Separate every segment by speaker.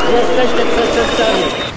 Speaker 1: Jesteście przestępcami.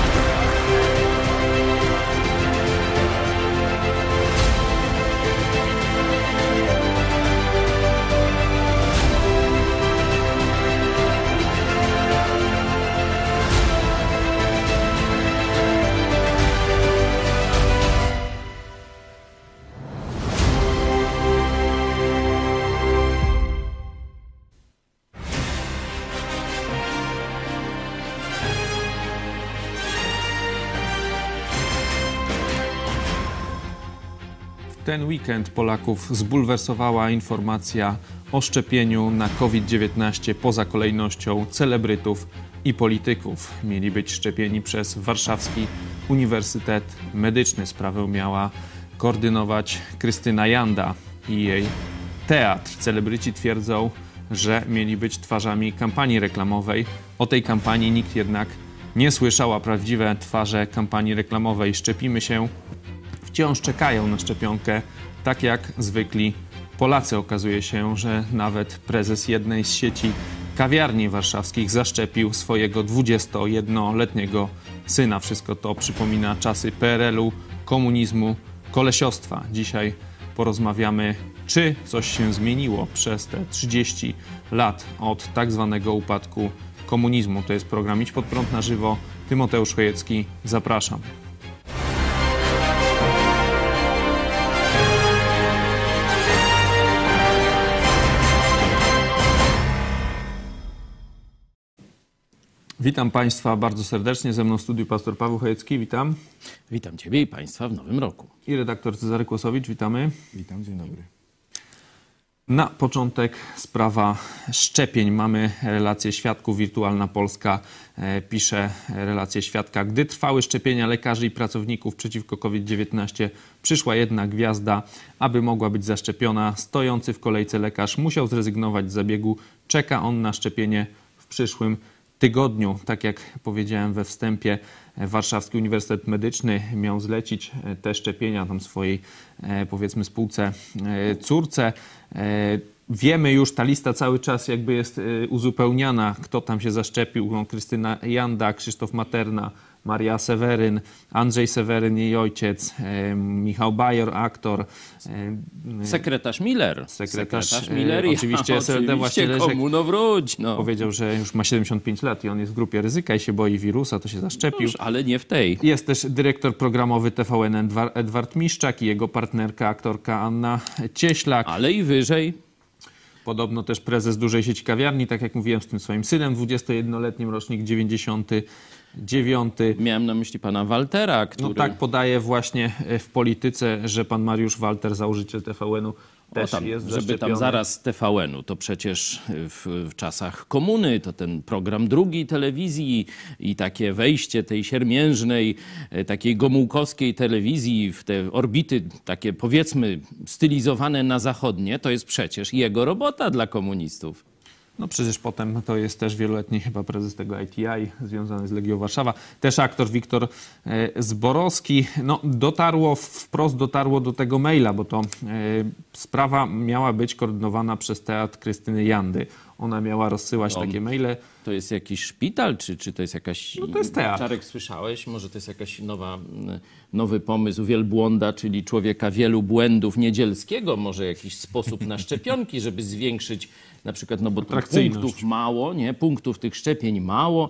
Speaker 2: Ten weekend Polaków zbulwersowała informacja o szczepieniu na COVID-19 poza kolejnością celebrytów i polityków. Mieli być szczepieni przez Warszawski Uniwersytet Medyczny. Sprawę miała koordynować Krystyna Janda i jej teatr. Celebryci twierdzą, że mieli być twarzami kampanii reklamowej. O tej kampanii nikt jednak nie słyszał, a prawdziwe twarze kampanii reklamowej Szczepimy się wciąż czekają na szczepionkę, tak jak zwykli Polacy. Okazuje się, że nawet prezes jednej z sieci kawiarni warszawskich zaszczepił swojego 21-letniego syna. Wszystko to przypomina czasy PRL-u, komunizmu, kolesiostwa. Dzisiaj porozmawiamy, czy coś się zmieniło przez te 30 lat od tak zwanego upadku komunizmu. To jest program Idź Pod Prąd na żywo. Tymoteusz Chojecki, zapraszam. Witam Państwa bardzo serdecznie. Ze mną w studiu pastor Paweł Chojecki. Witam.
Speaker 3: Witam Ciebie i Państwa w nowym roku.
Speaker 2: I redaktor Cezary Kłosowicz. Witamy.
Speaker 4: Witam, dzień dobry.
Speaker 2: Na początek sprawa szczepień. Mamy relację świadków. Wirtualna Polska pisze relację świadka. Gdy trwały szczepienia lekarzy i pracowników przeciwko COVID-19, przyszła jedna gwiazda, aby mogła być zaszczepiona. Stojący w kolejce lekarz musiał zrezygnować z zabiegu. Czeka on na szczepienie w przyszłym tygodniu. Tak jak powiedziałem we wstępie, Warszawski Uniwersytet Medyczny miał zlecić te szczepienia tam swojej, powiedzmy, spółce córce. Wiemy już, ta lista cały czas jakby jest uzupełniana, kto tam się zaszczepił. Krystyna Janda, Krzysztof Materna, Maria Seweryn, Andrzej Seweryn, jej ojciec, Michał Bajor, aktor.
Speaker 3: Sekretarz Miller.
Speaker 2: Sekretarz Miller i
Speaker 3: oczywiście
Speaker 2: SLD właśnie Leszek
Speaker 3: komuno wróć. No.
Speaker 2: Powiedział, że już ma 75 lat i on jest w grupie ryzyka i się boi wirusa, to się zaszczepił.
Speaker 3: Ale nie w tej.
Speaker 2: Jest też dyrektor programowy TVN Edward Miszczak i jego partnerka, aktorka Anna Cieślak.
Speaker 3: Ale i wyżej.
Speaker 2: Podobno też prezes dużej sieci kawiarni, tak jak mówiłem, z tym swoim synem, 21-letnim, rocznik 99.
Speaker 3: Miałem na myśli pana Waltera, który...
Speaker 2: No tak podaje właśnie w Polityce, że pan Mariusz Walter, założyciel TVN-u, też jest zaszczepiony.
Speaker 3: Żeby tam zaraz TVN-u, to przecież w czasach komuny to ten program drugi telewizji i takie wejście tej siermiężnej, takiej gomułkowskiej telewizji w te orbity takie, powiedzmy, stylizowane na zachodnie, to jest przecież jego robota dla komunistów.
Speaker 2: No przecież potem to jest też wieloletni chyba prezes tego ITI związany z Legią Warszawa. Też aktor Wiktor Zborowski. No wprost dotarło do tego maila, bo to sprawa miała być koordynowana przez teatr Krystyny Jandy. Ona miała rozsyłać takie maile.
Speaker 3: To jest jakiś szpital, czy to jest jakaś...
Speaker 2: No to jest teatr.
Speaker 3: Czarek, słyszałeś? Może to jest jakaś nowy pomysł wielbłąda, czyli człowieka wielu błędów Niedzielskiego. Może jakiś sposób na szczepionki, żeby zwiększyć na przykład, no bo punktów mało, nie? Punktów tych szczepień mało.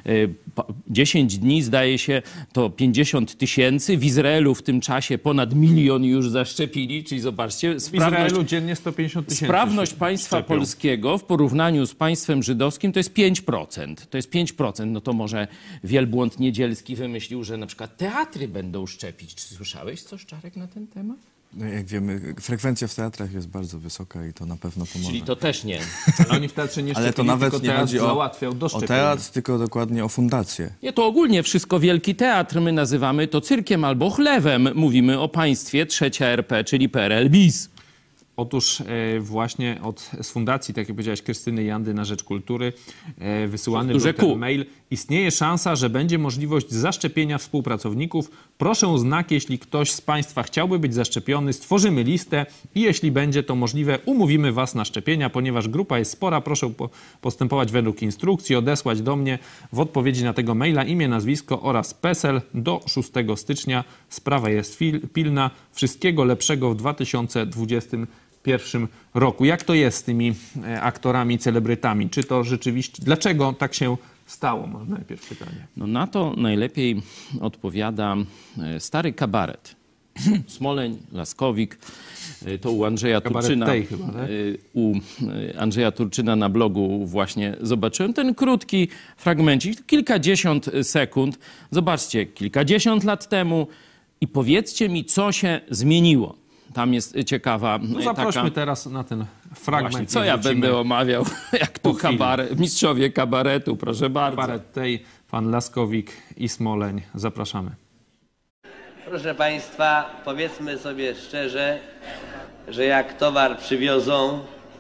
Speaker 3: 10 dni zdaje się to 50 000. W Izraelu w tym czasie ponad 1 000 000 już zaszczepili, czyli zobaczcie.
Speaker 2: W Izraelu dziennie 150 000.
Speaker 3: Sprawność państwa polskiego w porównaniu z państwem żydowskim to jest 5%. To jest 5%. No to może wielbłąd Niedzielski wymyślił, że na przykład teatry będą szczepić. Czy słyszałeś coś, Czarek, na ten temat?
Speaker 4: No jak wiemy, frekwencja w teatrach jest bardzo wysoka i to na pewno pomoże.
Speaker 3: Czyli to też nie.
Speaker 2: Oni w teatrze nie szczepili,
Speaker 4: ale to nawet
Speaker 2: tylko
Speaker 4: nie
Speaker 2: teatr
Speaker 4: chodzi
Speaker 2: załatwiał do szczepienia.
Speaker 4: o teatr, tylko dokładnie o fundację.
Speaker 3: Nie, to ogólnie wszystko wielki teatr. My nazywamy to cyrkiem albo chlewem. Mówimy o państwie trzecia RP, czyli PRL bis.
Speaker 2: Otóż właśnie z fundacji, tak jak powiedziałaś, Krystyny Jandy na rzecz kultury wysyłany był ten mail. Istnieje szansa, że będzie możliwość zaszczepienia współpracowników. Proszę o znak, jeśli ktoś z Państwa chciałby być zaszczepiony. Stworzymy listę i jeśli będzie to możliwe, umówimy Was na szczepienia. Ponieważ grupa jest spora, proszę postępować według instrukcji, odesłać do mnie w odpowiedzi na tego maila imię, nazwisko oraz PESEL do 6 stycznia. Sprawa jest pilna. Wszystkiego lepszego w 2021 roku. Jak to jest z tymi aktorami, celebrytami? Czy to rzeczywiście... Dlaczego tak się stało? Może najpierw pytanie.
Speaker 3: No na to najlepiej odpowiada stary kabaret. Smoleń, Laskowik, to u Andrzeja Turczyna.
Speaker 2: Chyba, tak?
Speaker 3: U Andrzeja Turczyna na blogu właśnie zobaczyłem ten krótki fragmencik, kilkadziesiąt sekund. Zobaczcie, kilkadziesiąt lat temu i powiedzcie mi, co się zmieniło. Tam jest ciekawa
Speaker 2: No zaprośmy
Speaker 3: taka...
Speaker 2: teraz na ten fragment.
Speaker 3: Właśnie, co ja będę omawiał, jak tu mistrzowie kabaretu, proszę bardzo.
Speaker 2: Kabaret tej, pan Laskowik i Smoleń. Zapraszamy.
Speaker 1: Proszę Państwa, powiedzmy sobie szczerze, że jak towar przywiozą,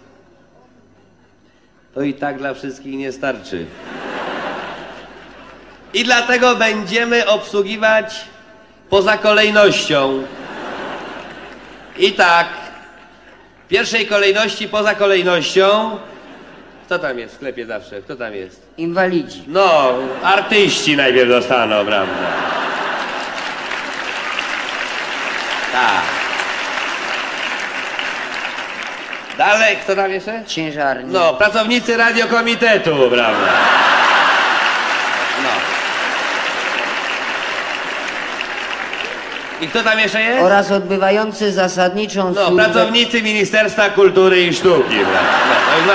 Speaker 1: to i tak dla wszystkich nie starczy. I dlatego będziemy obsługiwać poza kolejnością. I tak, w pierwszej kolejności poza kolejnością. Kto tam jest w sklepie zawsze? Kto tam jest?
Speaker 5: Inwalidzi.
Speaker 1: No, artyści najpierw dostaną, prawda? Tak. Dalej, kto tam jeszcze?
Speaker 5: Ciężarni.
Speaker 1: No, pracownicy radiokomitetu, prawda? No. I kto tam jeszcze jest?
Speaker 5: Oraz odbywający zasadniczą
Speaker 1: No,
Speaker 5: służbę...
Speaker 1: pracownicy Ministerstwa Kultury i Sztuki, prawda? No,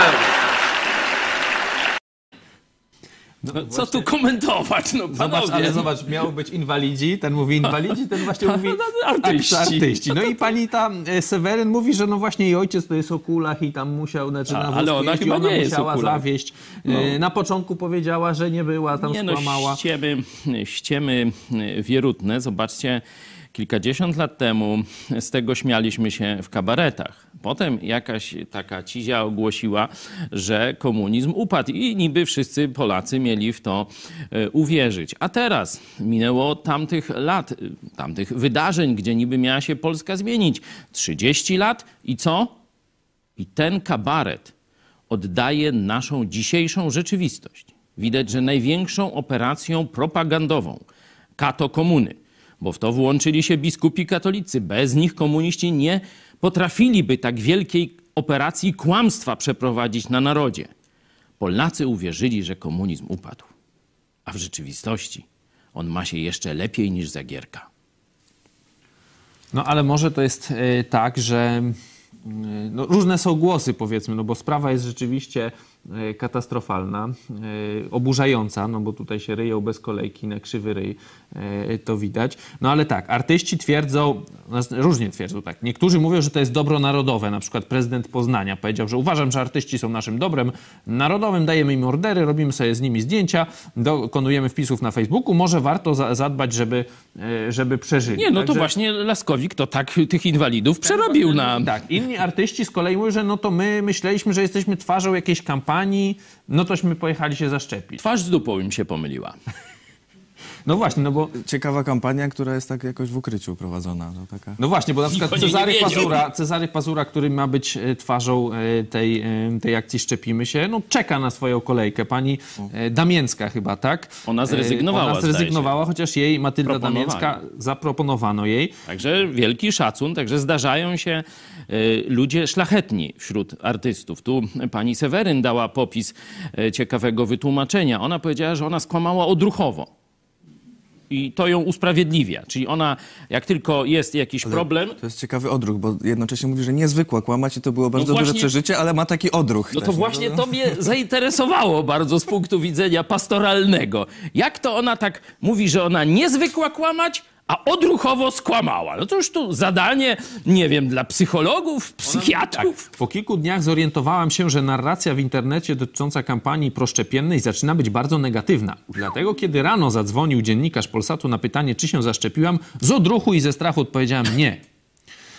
Speaker 3: Co tu komentować, no panowie.
Speaker 2: Ale zobacz, miało być inwalidzi, ten mówi inwalidzi, ten właśnie mówi
Speaker 3: artyści.
Speaker 2: No i pani tam Seweryn mówi, że no właśnie jej ojciec to jest o kulach i tam musiał, znaczy na
Speaker 3: ale ona chyba nie jest
Speaker 2: musiała
Speaker 3: o kulach.
Speaker 2: zawieść. Na początku powiedziała, że nie była, tam skłamała.
Speaker 3: Ściemy wierutne, zobaczcie, kilkadziesiąt lat temu z tego śmialiśmy się w kabaretach. Potem jakaś taka cizia ogłosiła, że komunizm upadł i niby wszyscy Polacy mieli w to uwierzyć. A teraz minęło tamtych lat, tamtych wydarzeń, gdzie niby miała się Polska zmienić. 30 lat i co? I ten kabaret oddaje naszą dzisiejszą rzeczywistość. Widać, że największą operacją propagandową kato komuny, bo w to włączyli się biskupi katolicy. Bez nich komuniści nie potrafiliby tak wielkiej operacji kłamstwa przeprowadzić na narodzie. Polacy uwierzyli, że komunizm upadł, a w rzeczywistości on ma się jeszcze lepiej niż Zagierka.
Speaker 2: No ale może to jest tak, że no, różne są głosy, powiedzmy, no bo sprawa jest rzeczywiście katastrofalna, oburzająca, no bo tutaj się ryją bez kolejki na krzywy ryj, to widać. No ale tak, artyści twierdzą, różnie twierdzą tak, niektórzy mówią, że to jest dobro narodowe, na przykład prezydent Poznania powiedział, że uważam, że artyści są naszym dobrem narodowym, dajemy im ordery, robimy sobie z nimi zdjęcia, dokonujemy wpisów na Facebooku, może warto zadbać, żeby przeżyli.
Speaker 3: Nie, no to właśnie Laskowik to tak tych inwalidów przerobił na...
Speaker 2: Tak, inni artyści z kolei mówią, że no to my myśleliśmy, że jesteśmy twarzą jakiejś kampanii, no tośmy pojechali się zaszczepić.
Speaker 3: Twarz z dupą im się pomyliła.
Speaker 2: No właśnie, no bo...
Speaker 4: Ciekawa kampania, która jest tak jakoś w ukryciu prowadzona. No, taka...
Speaker 2: no właśnie, bo na przykład Cezary Pazura, który ma być twarzą tej akcji Szczepimy się, no czeka na swoją kolejkę. Pani Damięcka chyba, tak?
Speaker 3: Ona zrezygnowała,
Speaker 2: Ona zrezygnowała, chociaż jej, Matylda Damięcka, zaproponowano jej.
Speaker 3: Także wielki szacun, także zdarzają się ludzie szlachetni wśród artystów. Tu pani Seweryn dała popis ciekawego wytłumaczenia. Ona powiedziała, że ona skłamała odruchowo. I to ją usprawiedliwia. Czyli ona, jak tylko jest jakiś problem...
Speaker 4: To jest ciekawy odruch, bo jednocześnie mówi, że niezwykła kłamać i to było bardzo duże przeżycie, ale ma taki odruch.
Speaker 3: No to właśnie to mnie zainteresowało bardzo z punktu widzenia pastoralnego. Jak to ona tak mówi, że ona niezwykła kłamać, a odruchowo skłamała? No to już tu zadanie, nie wiem, dla psychologów, psychiatrów.
Speaker 2: Tak. Po kilku dniach zorientowałam się, że narracja w internecie dotycząca kampanii proszczepiennej zaczyna być bardzo negatywna. Dlatego, kiedy rano zadzwonił dziennikarz Polsatu na pytanie, czy się zaszczepiłam, z odruchu i ze strachu odpowiedziałam nie.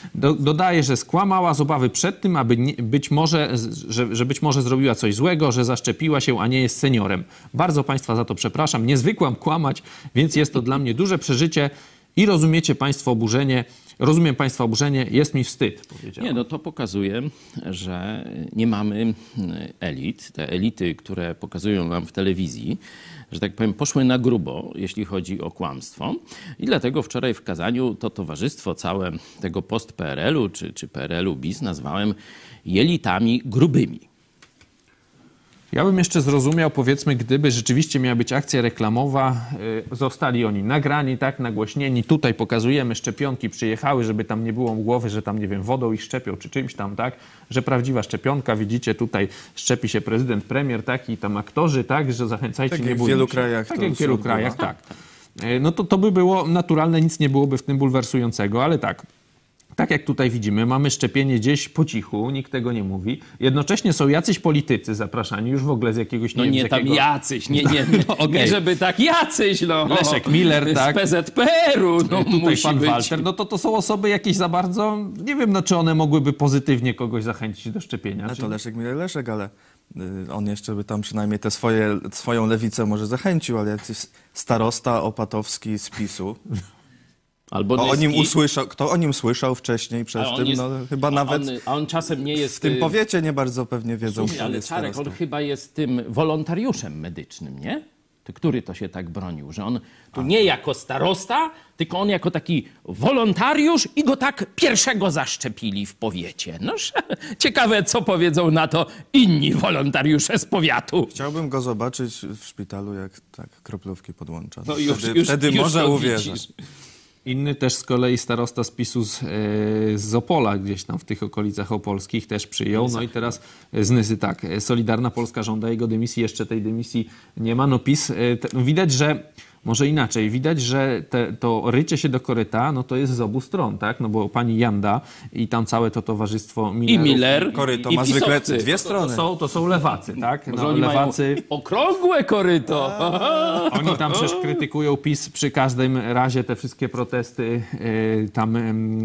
Speaker 2: Dodaje, że skłamała z obawy przed tym, aby być może zrobiła coś złego, że zaszczepiła się, a nie jest seniorem. Bardzo Państwa za to przepraszam. Nie zwykłam kłamać, więc jest to dla mnie duże przeżycie i rozumiem Państwa oburzenie, jest mi wstyd, powiedziała.
Speaker 3: Nie, no to pokazuje, że nie mamy elit. Te elity, które pokazują nam w telewizji, że tak powiem, poszły na grubo, jeśli chodzi o kłamstwo. I dlatego wczoraj w kazaniu to towarzystwo całe tego post-PRL-u czy PRL-u bis nazwałem jelitami grubymi.
Speaker 2: Ja bym jeszcze zrozumiał, powiedzmy, gdyby rzeczywiście miała być akcja reklamowa, zostali oni nagrani, tak, nagłośnieni, tutaj pokazujemy, szczepionki przyjechały, żeby tam nie było głowy, że tam, nie wiem, wodą ich szczepią, czy czymś tam, tak, że prawdziwa szczepionka, widzicie, tutaj szczepi się prezydent, premier, tak, i tam aktorzy, tak, że zachęcajcie,
Speaker 4: tak
Speaker 2: nie
Speaker 4: jak
Speaker 2: bójcie
Speaker 4: w wielu
Speaker 2: się.
Speaker 4: krajach.
Speaker 2: Tak jak w wielu krajach, tak. No to by było naturalne, nic nie byłoby w tym bulwersującego, ale tak jak tutaj widzimy, mamy szczepienie gdzieś po cichu, nikt tego nie mówi. Jednocześnie są jacyś politycy zapraszani już w ogóle z jakiegoś...
Speaker 3: No nie tam jacyś, nie, nie żeby tak jacyś, no.
Speaker 2: Leszek Miller, tak.
Speaker 3: Z PZPR-u, no
Speaker 2: tutaj
Speaker 3: musi
Speaker 2: pan
Speaker 3: być.
Speaker 2: Walter, no to są osoby jakieś za bardzo, nie wiem, no czy one mogłyby pozytywnie kogoś zachęcić do szczepienia.
Speaker 4: No to Leszek Miller, ale on jeszcze by tam przynajmniej swoją lewicę może zachęcił, ale jakiś starosta opatowski z PiS-u...
Speaker 3: Albo
Speaker 4: Kto o nim słyszał wcześniej przez tym?
Speaker 3: Jest,
Speaker 4: no, chyba nawet
Speaker 3: on czasem nie jest...
Speaker 4: w tym powiecie nie bardzo pewnie wiedzą, kto
Speaker 3: ale
Speaker 4: jest
Speaker 3: Czarek,
Speaker 4: starostą.
Speaker 3: on chyba jest tym wolontariuszem medycznym, nie? Który to się tak bronił, że on tu nie jako starosta, tylko on jako taki wolontariusz i go tak pierwszego zaszczepili w powiecie. No ciekawe, co powiedzą na to inni wolontariusze z powiatu.
Speaker 4: Chciałbym go zobaczyć w szpitalu, jak tak kroplówki podłącza.
Speaker 3: No
Speaker 4: wtedy może
Speaker 3: to
Speaker 4: uwierzę.
Speaker 3: widzisz.
Speaker 2: Inny też z kolei starosta z PiS-u z Opola, gdzieś tam w tych okolicach opolskich też przyjął. No i teraz z Nysy, tak. Solidarna Polska żąda jego dymisji. Jeszcze tej dymisji nie ma. No PiS, widać, że... Może inaczej. Widać, że to rycie się do koryta, no to jest z obu stron, tak? No bo pani Janda i tam całe to towarzystwo Millerów.
Speaker 3: I Miller,
Speaker 4: Koryto
Speaker 3: i
Speaker 4: ma zwykle
Speaker 3: pisowcy.
Speaker 4: dwie strony.
Speaker 2: To są lewacy, tak?
Speaker 3: Może
Speaker 2: No,
Speaker 3: oni
Speaker 2: lewacy...
Speaker 3: mają okrągłe koryto.
Speaker 2: Oni tam przecież krytykują PiS przy każdym razie, te wszystkie protesty tam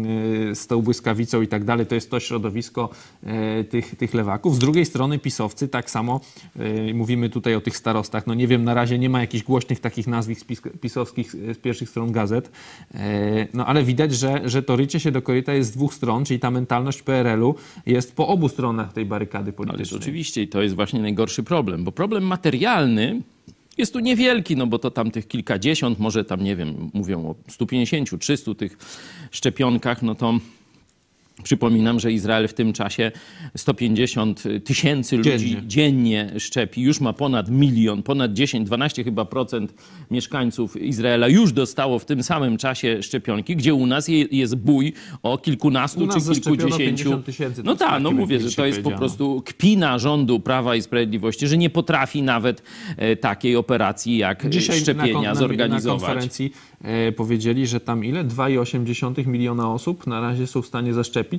Speaker 2: z tą błyskawicą i tak dalej. To jest to środowisko tych lewaków. Z drugiej strony pisowcy tak samo, mówimy tutaj o tych starostach. No nie wiem, na razie nie ma jakichś głośnych takich nazwisk pisowskich z pierwszych stron gazet. No ale widać, że to rycie się do koryta jest z dwóch stron, czyli ta mentalność PRL-u jest po obu stronach tej barykady politycznej.
Speaker 3: Ależ oczywiście i to jest właśnie najgorszy problem, bo problem materialny jest tu niewielki, no bo to tam tych kilkadziesiąt, może tam, nie wiem, mówią o 150, 300 tych szczepionkach, no to przypominam, że Izrael w tym czasie 150 tysięcy ludzi dziennie szczepi. Już ma ponad 1 milion, ponad 10, 12 chyba procent mieszkańców Izraela już dostało w tym samym czasie szczepionki, gdzie u nas jest bój o kilkunastu czy kilkudziesięciu. No tak, no mówię, że to jest po prostu kpina rządu Prawa i Sprawiedliwości, że nie potrafi nawet takiej operacji jak
Speaker 2: dzisiaj
Speaker 3: szczepienia zorganizować.
Speaker 2: Na konferencji powiedzieli, że tam 2,8 miliona osób na razie są w stanie zaszczepić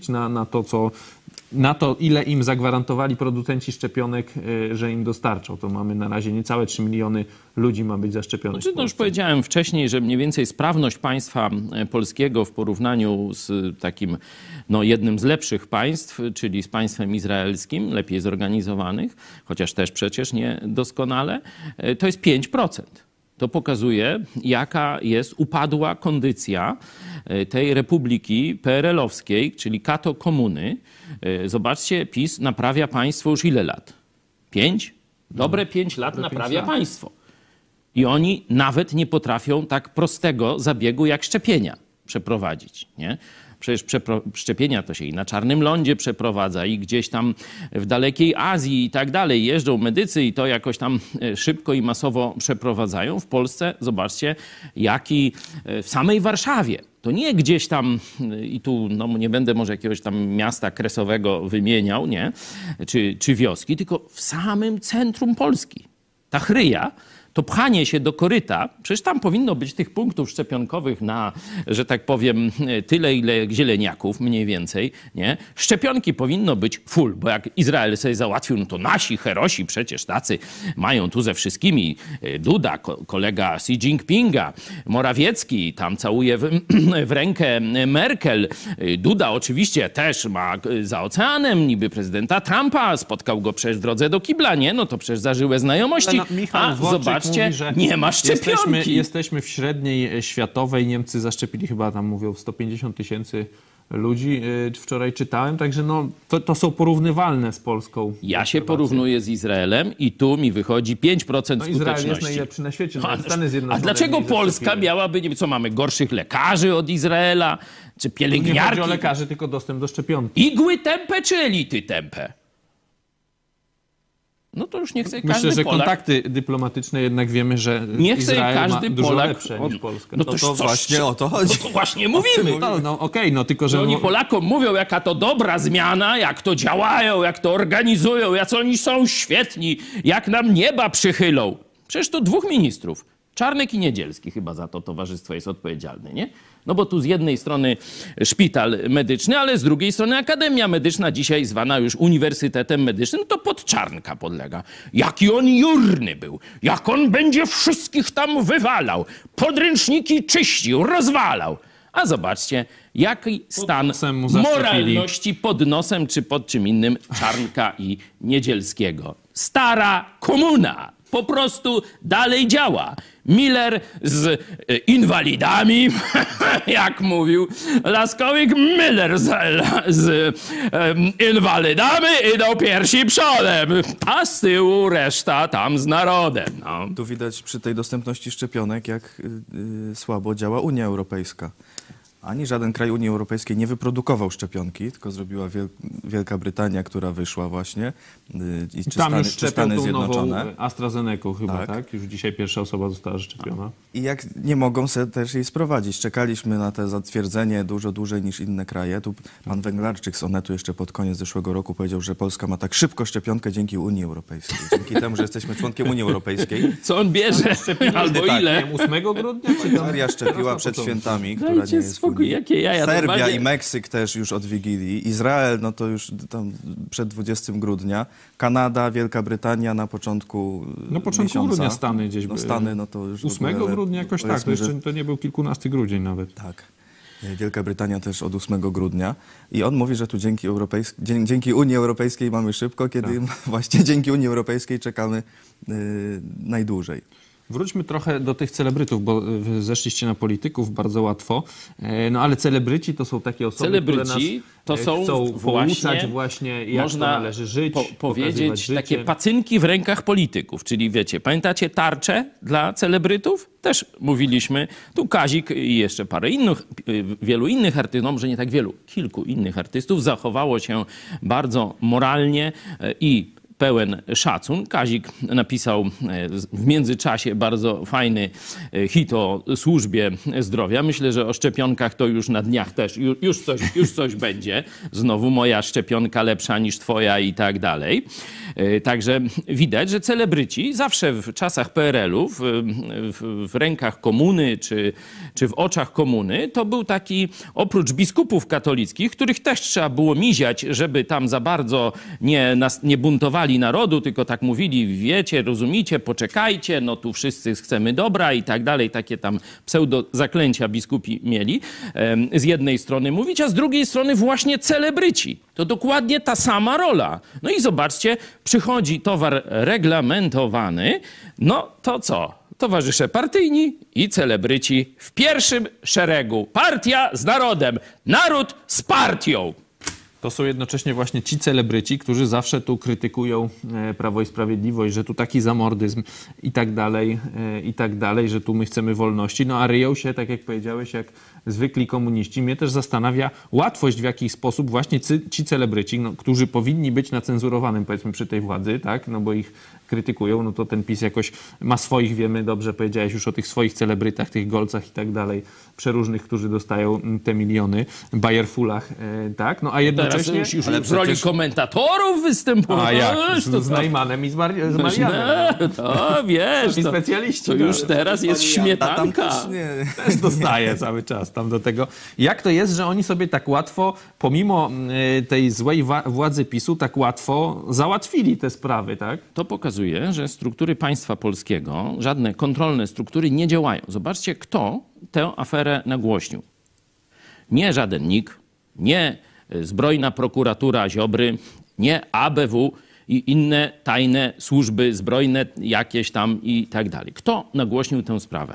Speaker 2: na to, ile im zagwarantowali producenci szczepionek, że im dostarczą. To mamy na razie niecałe 3 miliony ludzi ma być zaszczepionych.
Speaker 3: No już powiedziałem wcześniej, że mniej więcej sprawność państwa polskiego w porównaniu z takim jednym z lepszych państw, czyli z państwem izraelskim, lepiej zorganizowanych, chociaż też przecież nie doskonale, to jest 5%. To pokazuje, jaka jest upadła kondycja tej republiki PRL-owskiej, czyli kato komuny. Zobaczcie, PiS naprawia państwo już ile lat? 5? Dobre 5 lat naprawia państwo. I oni nawet nie potrafią tak prostego zabiegu jak szczepienia przeprowadzić, nie? Przecież szczepienia to się i na Czarnym Lądzie przeprowadza i gdzieś tam w dalekiej Azji i tak dalej. Jeżdżą medycy i to jakoś tam szybko i masowo przeprowadzają. W Polsce, zobaczcie, jaki w samej Warszawie. To nie gdzieś tam, i tu nie będę może jakiegoś tam miasta kresowego wymieniał, nie? Czy wioski, tylko w samym centrum Polski. Ta chryja to pchanie się do koryta, przecież tam powinno być tych punktów szczepionkowych na, że tak powiem, tyle, ile zieleniaków mniej więcej, nie? Szczepionki powinno być full, bo jak Izrael sobie załatwił, no to nasi herosi przecież tacy mają tu ze wszystkimi. Duda, kolega Xi Jinpinga, Morawiecki, tam całuje w rękę Merkel. Duda oczywiście też ma za oceanem niby prezydenta Trumpa, spotkał go przecież w drodze do kibla, nie? No to przecież zażyłe znajomości.
Speaker 2: Michał Dworczyk
Speaker 3: zobaczcie,
Speaker 2: mówi, że
Speaker 3: nie ma szczepionki.
Speaker 2: Jesteśmy w średniej światowej. Niemcy zaszczepili chyba tam mówią 150 000 ludzi. Wczoraj czytałem, także no, to są porównywalne z Polską.
Speaker 3: Ja się porównuję z Izraelem i tu mi wychodzi 5% skuteczności.
Speaker 2: Izrael jest najlepszy na świecie, no, Stany Zjednoczone.
Speaker 3: A dlaczego Polska miałaby, nie wiem, co mamy, gorszych lekarzy od Izraela? Czy pielęgniarki?
Speaker 2: Nie chodzi o lekarzy, tylko dostęp do szczepionki.
Speaker 3: Igły tępe czy elity tępe? No to już nie chce każdy
Speaker 2: Myślę, że
Speaker 3: Polak.
Speaker 2: kontakty dyplomatyczne jednak wiemy, że
Speaker 3: Nie chce
Speaker 2: Izrael
Speaker 3: każdy
Speaker 2: ma dużo
Speaker 3: Polak
Speaker 2: lepsze niż Polska.
Speaker 3: No
Speaker 4: To właśnie o to chodzi.
Speaker 3: No to właśnie mówimy.
Speaker 2: No okej, no tylko, że...
Speaker 3: Oni Polakom mówią, jaka to dobra zmiana, jak to działają, jak to organizują, jak oni są świetni, jak nam nieba przychylą. Przecież to 2 ministrów. Czarnek i Niedzielski chyba za to towarzystwo jest odpowiedzialne, nie? No bo tu z jednej strony szpital medyczny, ale z drugiej strony Akademia Medyczna, dzisiaj zwana już Uniwersytetem Medycznym, to pod Czarnka podlega. Jaki on jurny był, jak on będzie wszystkich tam wywalał, podręczniki czyścił, rozwalał. A zobaczcie, jaki stan moralności pod nosem czy pod czym innym Czarnka i Niedzielskiego. Stara komuna po prostu dalej działa. Miller z inwalidami, jak mówił Laskowik, Miller z inwalidami idą pierwsi przodem, a z tyłu reszta tam z narodem. No.
Speaker 4: Tu widać przy tej dostępności szczepionek, jak słabo działa Unia Europejska. Ani żaden kraj Unii Europejskiej nie wyprodukował szczepionki, tylko zrobiła Wielka Brytania, która wyszła właśnie, czy Stany Zjednoczone.
Speaker 2: Nową AstraZeneką chyba, tak? Już dzisiaj pierwsza osoba została szczepiona.
Speaker 4: I jak nie mogą sobie też jej sprowadzić. Czekaliśmy na to zatwierdzenie dużo dłużej niż inne kraje. Tu pan Węglarczyk z Onetu jeszcze pod koniec zeszłego roku powiedział, że Polska ma tak szybko szczepionkę dzięki Unii Europejskiej. Dzięki temu, że jesteśmy członkiem Unii Europejskiej.
Speaker 3: Co on bierze? Albo ile?
Speaker 2: 8 grudnia?
Speaker 4: Szwajcaria szczepiła przed świętami, która nie jest w Unii.
Speaker 3: Jakie jaja,
Speaker 4: Serbia
Speaker 3: normalnie...
Speaker 4: i Meksyk też już od Wigilii. Izrael, no to już tam przed 20 grudnia. Kanada, Wielka Brytania na początku miesiąca.
Speaker 2: Grudnia Stany gdzieś były.
Speaker 4: Stany, no to już
Speaker 2: 8 grudnia jakoś tak, to jeszcze to nie był kilkunasty grudzień nawet.
Speaker 4: Tak. Wielka Brytania też od 8 grudnia. I on mówi, że tu dzięki Unii Europejskiej mamy szybko, kiedy właśnie dzięki Unii Europejskiej czekamy najdłużej.
Speaker 2: Wróćmy trochę do tych celebrytów, bo zeszliście na polityków bardzo łatwo. No ale celebryci to są takie osoby, które nas
Speaker 3: to są
Speaker 2: chcą pouczać właśnie jak
Speaker 3: można
Speaker 2: to należy żyć,
Speaker 3: powiedzieć
Speaker 2: życie.
Speaker 3: takie pacynki w rękach polityków. Czyli wiecie, pamiętacie tarczę dla celebrytów? Też mówiliśmy. Tu Kazik i jeszcze parę innych, wielu innych artystów, no może nie tak wielu, kilku innych artystów zachowało się bardzo moralnie i pełen szacun. Kazik napisał w międzyczasie bardzo fajny hit o służbie zdrowia. Myślę, że o szczepionkach to już na dniach też, już coś będzie. Znowu moja szczepionka lepsza niż twoja i tak dalej. Także widać, że celebryci zawsze w czasach PRL-u, w rękach komuny czy w oczach komuny, to był taki, oprócz biskupów katolickich, których też trzeba było miziać, żeby tam za bardzo nie buntowali narodu, tylko tak mówili, wiecie, rozumiecie, poczekajcie, no tu wszyscy chcemy dobra i tak dalej, takie tam pseudo-zaklęcia biskupi mieli. Z jednej strony mówić, a z drugiej strony właśnie celebryci. To dokładnie ta sama rola. No i zobaczcie, przychodzi towar reglamentowany, no to co? Towarzysze partyjni i celebryci w pierwszym szeregu. Partia z narodem, naród z partią.
Speaker 2: To są jednocześnie właśnie ci celebryci, którzy zawsze tu krytykują Prawo i Sprawiedliwość, że tu taki zamordyzm i tak dalej, że tu my chcemy wolności. No a ryją się, tak jak powiedziałeś, jak zwykli komuniści. Mnie też zastanawia łatwość, w jaki sposób właśnie ci celebryci, no, którzy powinni być na cenzurowanym, powiedzmy, przy tej władzy, tak, no bo ich krytykują, no to ten PiS jakoś ma swoich, wiemy dobrze, powiedziałeś już o tych swoich celebrytach, tych golcach i tak dalej, przeróżnych, którzy dostają te miliony, Bayerfulach, tak, no a jednocześnie...
Speaker 3: Teraz już w roli komentatorów występował.
Speaker 2: A jak? Z Najmanem i z Marianem.
Speaker 3: To wiesz,
Speaker 2: I specjaliści.
Speaker 3: to już teraz jest śmietanka.
Speaker 2: Też dostaje cały czas tam do tego. Jak to jest, że oni sobie tak łatwo, pomimo tej złej władzy PiS-u, tak łatwo załatwili te sprawy, tak?
Speaker 3: To pokazuje, że struktury państwa polskiego, żadne kontrolne struktury nie działają. Zobaczcie, kto tę aferę nagłośnił. Nie żaden NIK, nie zbrojna prokuratura Ziobry, nie ABW i inne tajne służby zbrojne jakieś tam i tak dalej. Kto nagłośnił tę sprawę?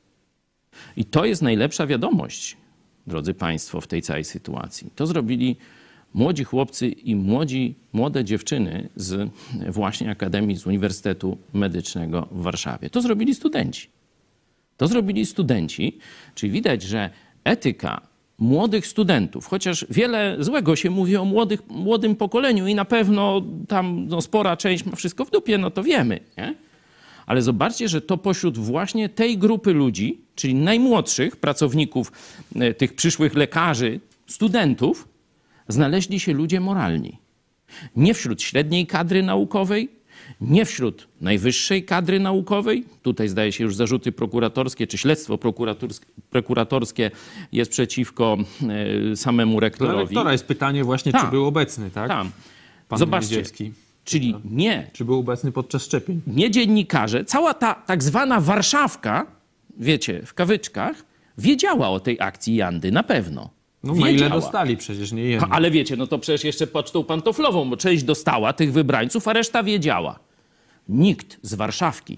Speaker 3: I to jest najlepsza wiadomość, drodzy państwo, w tej całej sytuacji. To zrobili młodzi chłopcy i młode dziewczyny z właśnie Akademii, z Uniwersytetu Medycznego w Warszawie. To zrobili studenci. To zrobili studenci, czyli widać, że etyka młodych studentów, chociaż wiele złego się mówi o młodym pokoleniu i na pewno tam spora część ma wszystko w dupie, no to wiemy, nie? Ale zobaczcie, że to pośród właśnie tej grupy ludzi, czyli najmłodszych pracowników, tych przyszłych lekarzy, studentów, znaleźli się ludzie moralni. Nie wśród średniej kadry naukowej, nie wśród najwyższej kadry naukowej. Tutaj zdaje się już zarzuty prokuratorskie, czy śledztwo prokuratorskie jest przeciwko samemu rektorowi.
Speaker 2: Dla rektora jest pytanie właśnie, czy był obecny, tak?
Speaker 3: Tam.
Speaker 2: Pan
Speaker 3: Zobaczcie,
Speaker 2: Niedzielski.
Speaker 3: czyli nie.
Speaker 2: Czy był obecny podczas szczepień?
Speaker 3: Nie dziennikarze, cała ta tak zwana Warszawka, wiecie, w kawyczkach, wiedziała o tej akcji Jandy, na pewno.
Speaker 2: No maile dostali przecież, nie jedno.
Speaker 3: Ale wiecie, no to przecież jeszcze pocztą pantoflową, bo część dostała tych wybrańców, a reszta wiedziała. Nikt z Warszawki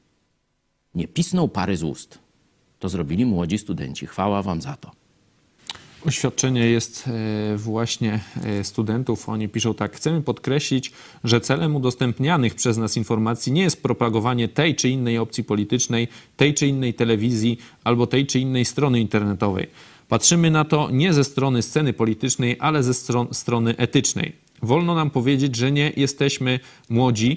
Speaker 3: nie pisnął pary z ust. To zrobili młodzi studenci. Chwała wam za to.
Speaker 2: Oświadczenie jest właśnie studentów. Oni piszą tak. Chcemy podkreślić, że celem udostępnianych przez nas informacji nie jest propagowanie tej czy innej opcji politycznej, tej czy innej telewizji albo tej czy innej strony internetowej. Patrzymy na to nie ze strony sceny politycznej, ale ze strony etycznej. Wolno nam powiedzieć, że nie jesteśmy młodzi,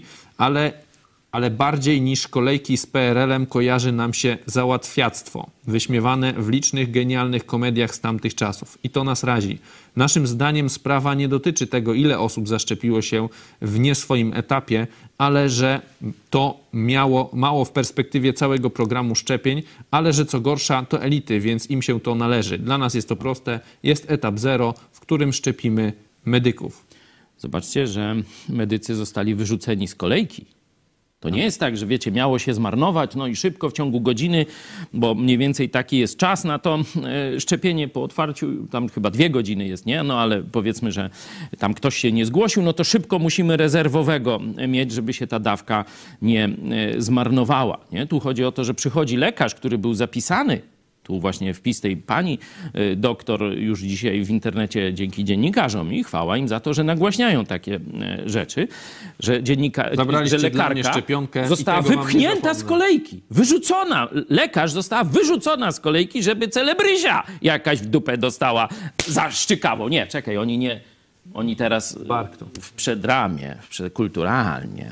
Speaker 2: ale bardziej niż kolejki z PRL-em kojarzy nam się załatwiactwo, wyśmiewane w licznych, genialnych komediach z tamtych czasów. I to nas razi. Naszym zdaniem sprawa nie dotyczy tego, ile osób zaszczepiło się w nie swoim etapie, ale że to miało mało w perspektywie całego programu szczepień, ale że co gorsza to elity, więc im się to należy. Dla nas jest to proste. Jest etap 0, w którym szczepimy medyków.
Speaker 3: Zobaczcie, że medycy zostali wyrzuceni z kolejki. To nie jest tak, że wiecie, miało się zmarnować, no i szybko w ciągu godziny, bo mniej więcej taki jest czas na to szczepienie po otwarciu, tam chyba 2 godziny jest, nie? No ale powiedzmy, że tam ktoś się nie zgłosił, no to szybko musimy rezerwowego mieć, żeby się ta dawka nie zmarnowała, nie? Tu chodzi o to, że przychodzi lekarz, który był zapisany. Tu właśnie wpis tej pani doktor już dzisiaj w internecie dzięki dziennikarzom i chwała im za to, że nagłaśniają takie rzeczy, że lekarka została wypchnięta z kolejki, wyrzucona. Lekarz została wyrzucona z kolejki, żeby celebryzia jakaś w dupę dostała za szczykawą. Nie, czekaj, oni teraz w przedramię, kulturalnie,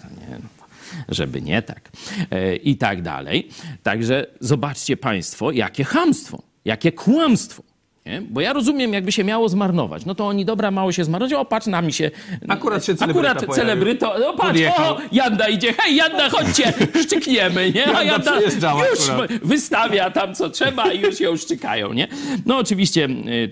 Speaker 3: żeby nie tak i tak dalej. Także zobaczcie państwo, jakie chamstwo, jakie kłamstwo. Nie? Bo ja rozumiem, jakby się miało zmarnować. No to oni, dobra, mało się zmarnować. O, patrz, nami się...
Speaker 2: Akurat celebryta
Speaker 3: no patrz, o, Janda idzie. Hej, Janda, chodźcie, szczykniemy, nie? A Janda już wystawia tam, co trzeba i już ją szczykają, nie? No oczywiście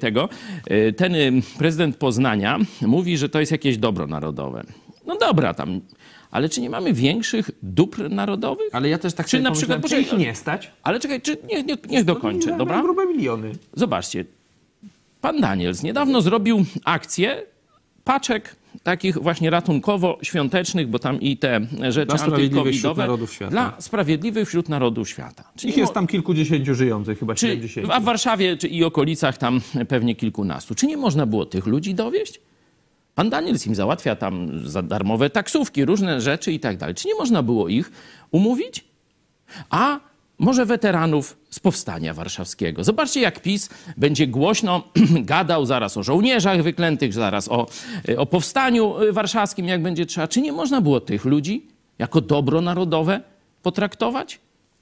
Speaker 3: ten prezydent Poznania mówi, że to jest jakieś dobro narodowe. No dobra, tam... Ale czy nie mamy większych dóbr narodowych?
Speaker 2: Ale ja też tak
Speaker 3: czy na przykład,
Speaker 2: czy ich nie stać?
Speaker 3: Ale czekaj, niech dokończę, dobra?
Speaker 2: Grube miliony.
Speaker 3: Zobaczcie, pan Daniels niedawno zrobił akcję paczek takich właśnie ratunkowo-świątecznych, dla rzeczy antykowidowe dla sprawiedliwych wśród narodów świata.
Speaker 2: Ich jest tam kilkudziesięciu żyjących, chyba 70.
Speaker 3: A w Warszawie i okolicach tam pewnie kilkunastu. Czy nie można było tych ludzi dowieść? Pan Daniels im załatwia tam za darmowe taksówki, różne rzeczy i tak dalej. Czy nie można było ich umówić? A może weteranów z Powstania Warszawskiego. Zobaczcie, jak PiS będzie głośno gadał zaraz o żołnierzach wyklętych, zaraz o Powstaniu Warszawskim, jak będzie trzeba. Czy nie można było tych ludzi jako dobro narodowe potraktować?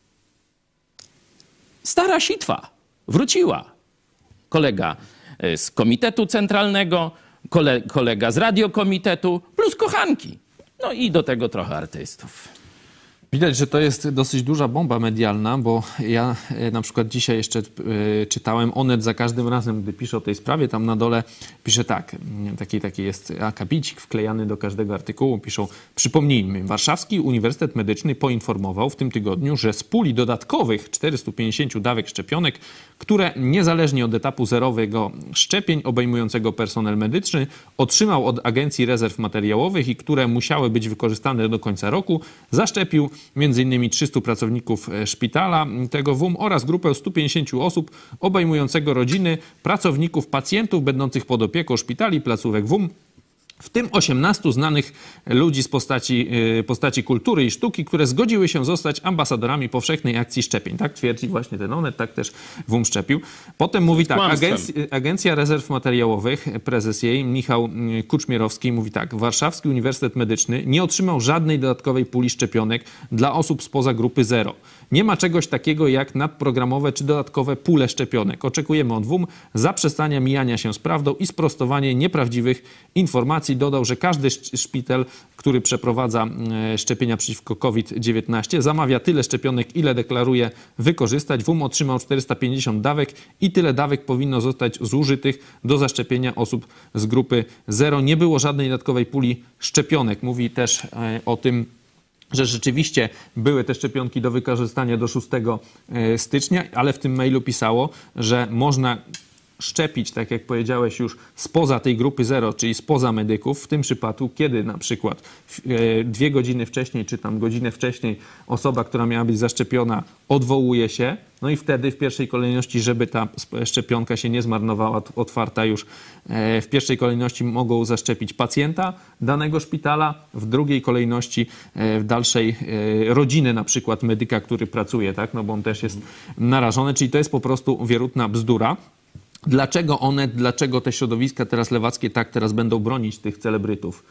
Speaker 3: Stara sitwa wróciła. Kolega z Komitetu Centralnego kolega z radiokomitetu, plus kochanki. No i do tego trochę artystów.
Speaker 2: Widać, że to jest dosyć duża bomba medialna, bo ja na przykład dzisiaj jeszcze czytałem Onet za każdym razem, gdy pisze o tej sprawie, tam na dole pisze tak, taki jest akapicik wklejany do każdego artykułu, piszą: przypomnijmy, Warszawski Uniwersytet Medyczny poinformował w tym tygodniu, że z puli dodatkowych 450 dawek szczepionek, które niezależnie od etapu zerowego szczepień obejmującego personel medyczny otrzymał od Agencji Rezerw Materiałowych i które musiały być wykorzystane do końca roku, zaszczepił m.in. 300 pracowników szpitala tego WUM oraz grupę 150 osób obejmującego rodziny, pracowników, pacjentów będących pod opieką szpitali, placówek WUM, w tym 18 znanych ludzi z postaci kultury i sztuki, które zgodziły się zostać ambasadorami powszechnej akcji szczepień. Tak twierdzi właśnie ten Onet, tak też WUM szczepił. Potem mówi tak, Agencja Rezerw Materiałowych, prezes jej, Michał Kuczmierowski, mówi tak: Warszawski Uniwersytet Medyczny nie otrzymał żadnej dodatkowej puli szczepionek dla osób spoza grupy 0. Nie ma czegoś takiego jak nadprogramowe czy dodatkowe pule szczepionek. Oczekujemy od WUM zaprzestania mijania się z prawdą i sprostowanie nieprawdziwych informacji. Dodał, że każdy szpital, który przeprowadza szczepienia przeciwko COVID-19, zamawia tyle szczepionek, ile deklaruje wykorzystać. WUM otrzymał 450 dawek i tyle dawek powinno zostać zużytych do zaszczepienia osób z grupy 0. Nie było żadnej dodatkowej puli szczepionek. Mówi też o tym, że rzeczywiście były te szczepionki do wykorzystania do 6 stycznia, ale w tym mailu pisało, że można szczepić, tak jak powiedziałeś już, spoza tej grupy 0, czyli spoza medyków, w tym przypadku, kiedy na przykład 2 godziny wcześniej, czy tam godzinę wcześniej osoba, która miała być zaszczepiona, odwołuje się, no i wtedy w pierwszej kolejności, żeby ta szczepionka się nie zmarnowała, otwarta już, w pierwszej kolejności mogą zaszczepić pacjenta danego szpitala, w drugiej kolejności w dalszej rodziny na przykład medyka, który pracuje, tak, no bo on też jest narażony, czyli to jest po prostu wierutna bzdura. Dlaczego Onet, dlaczego te środowiska teraz lewackie tak teraz będą bronić tych celebrytów?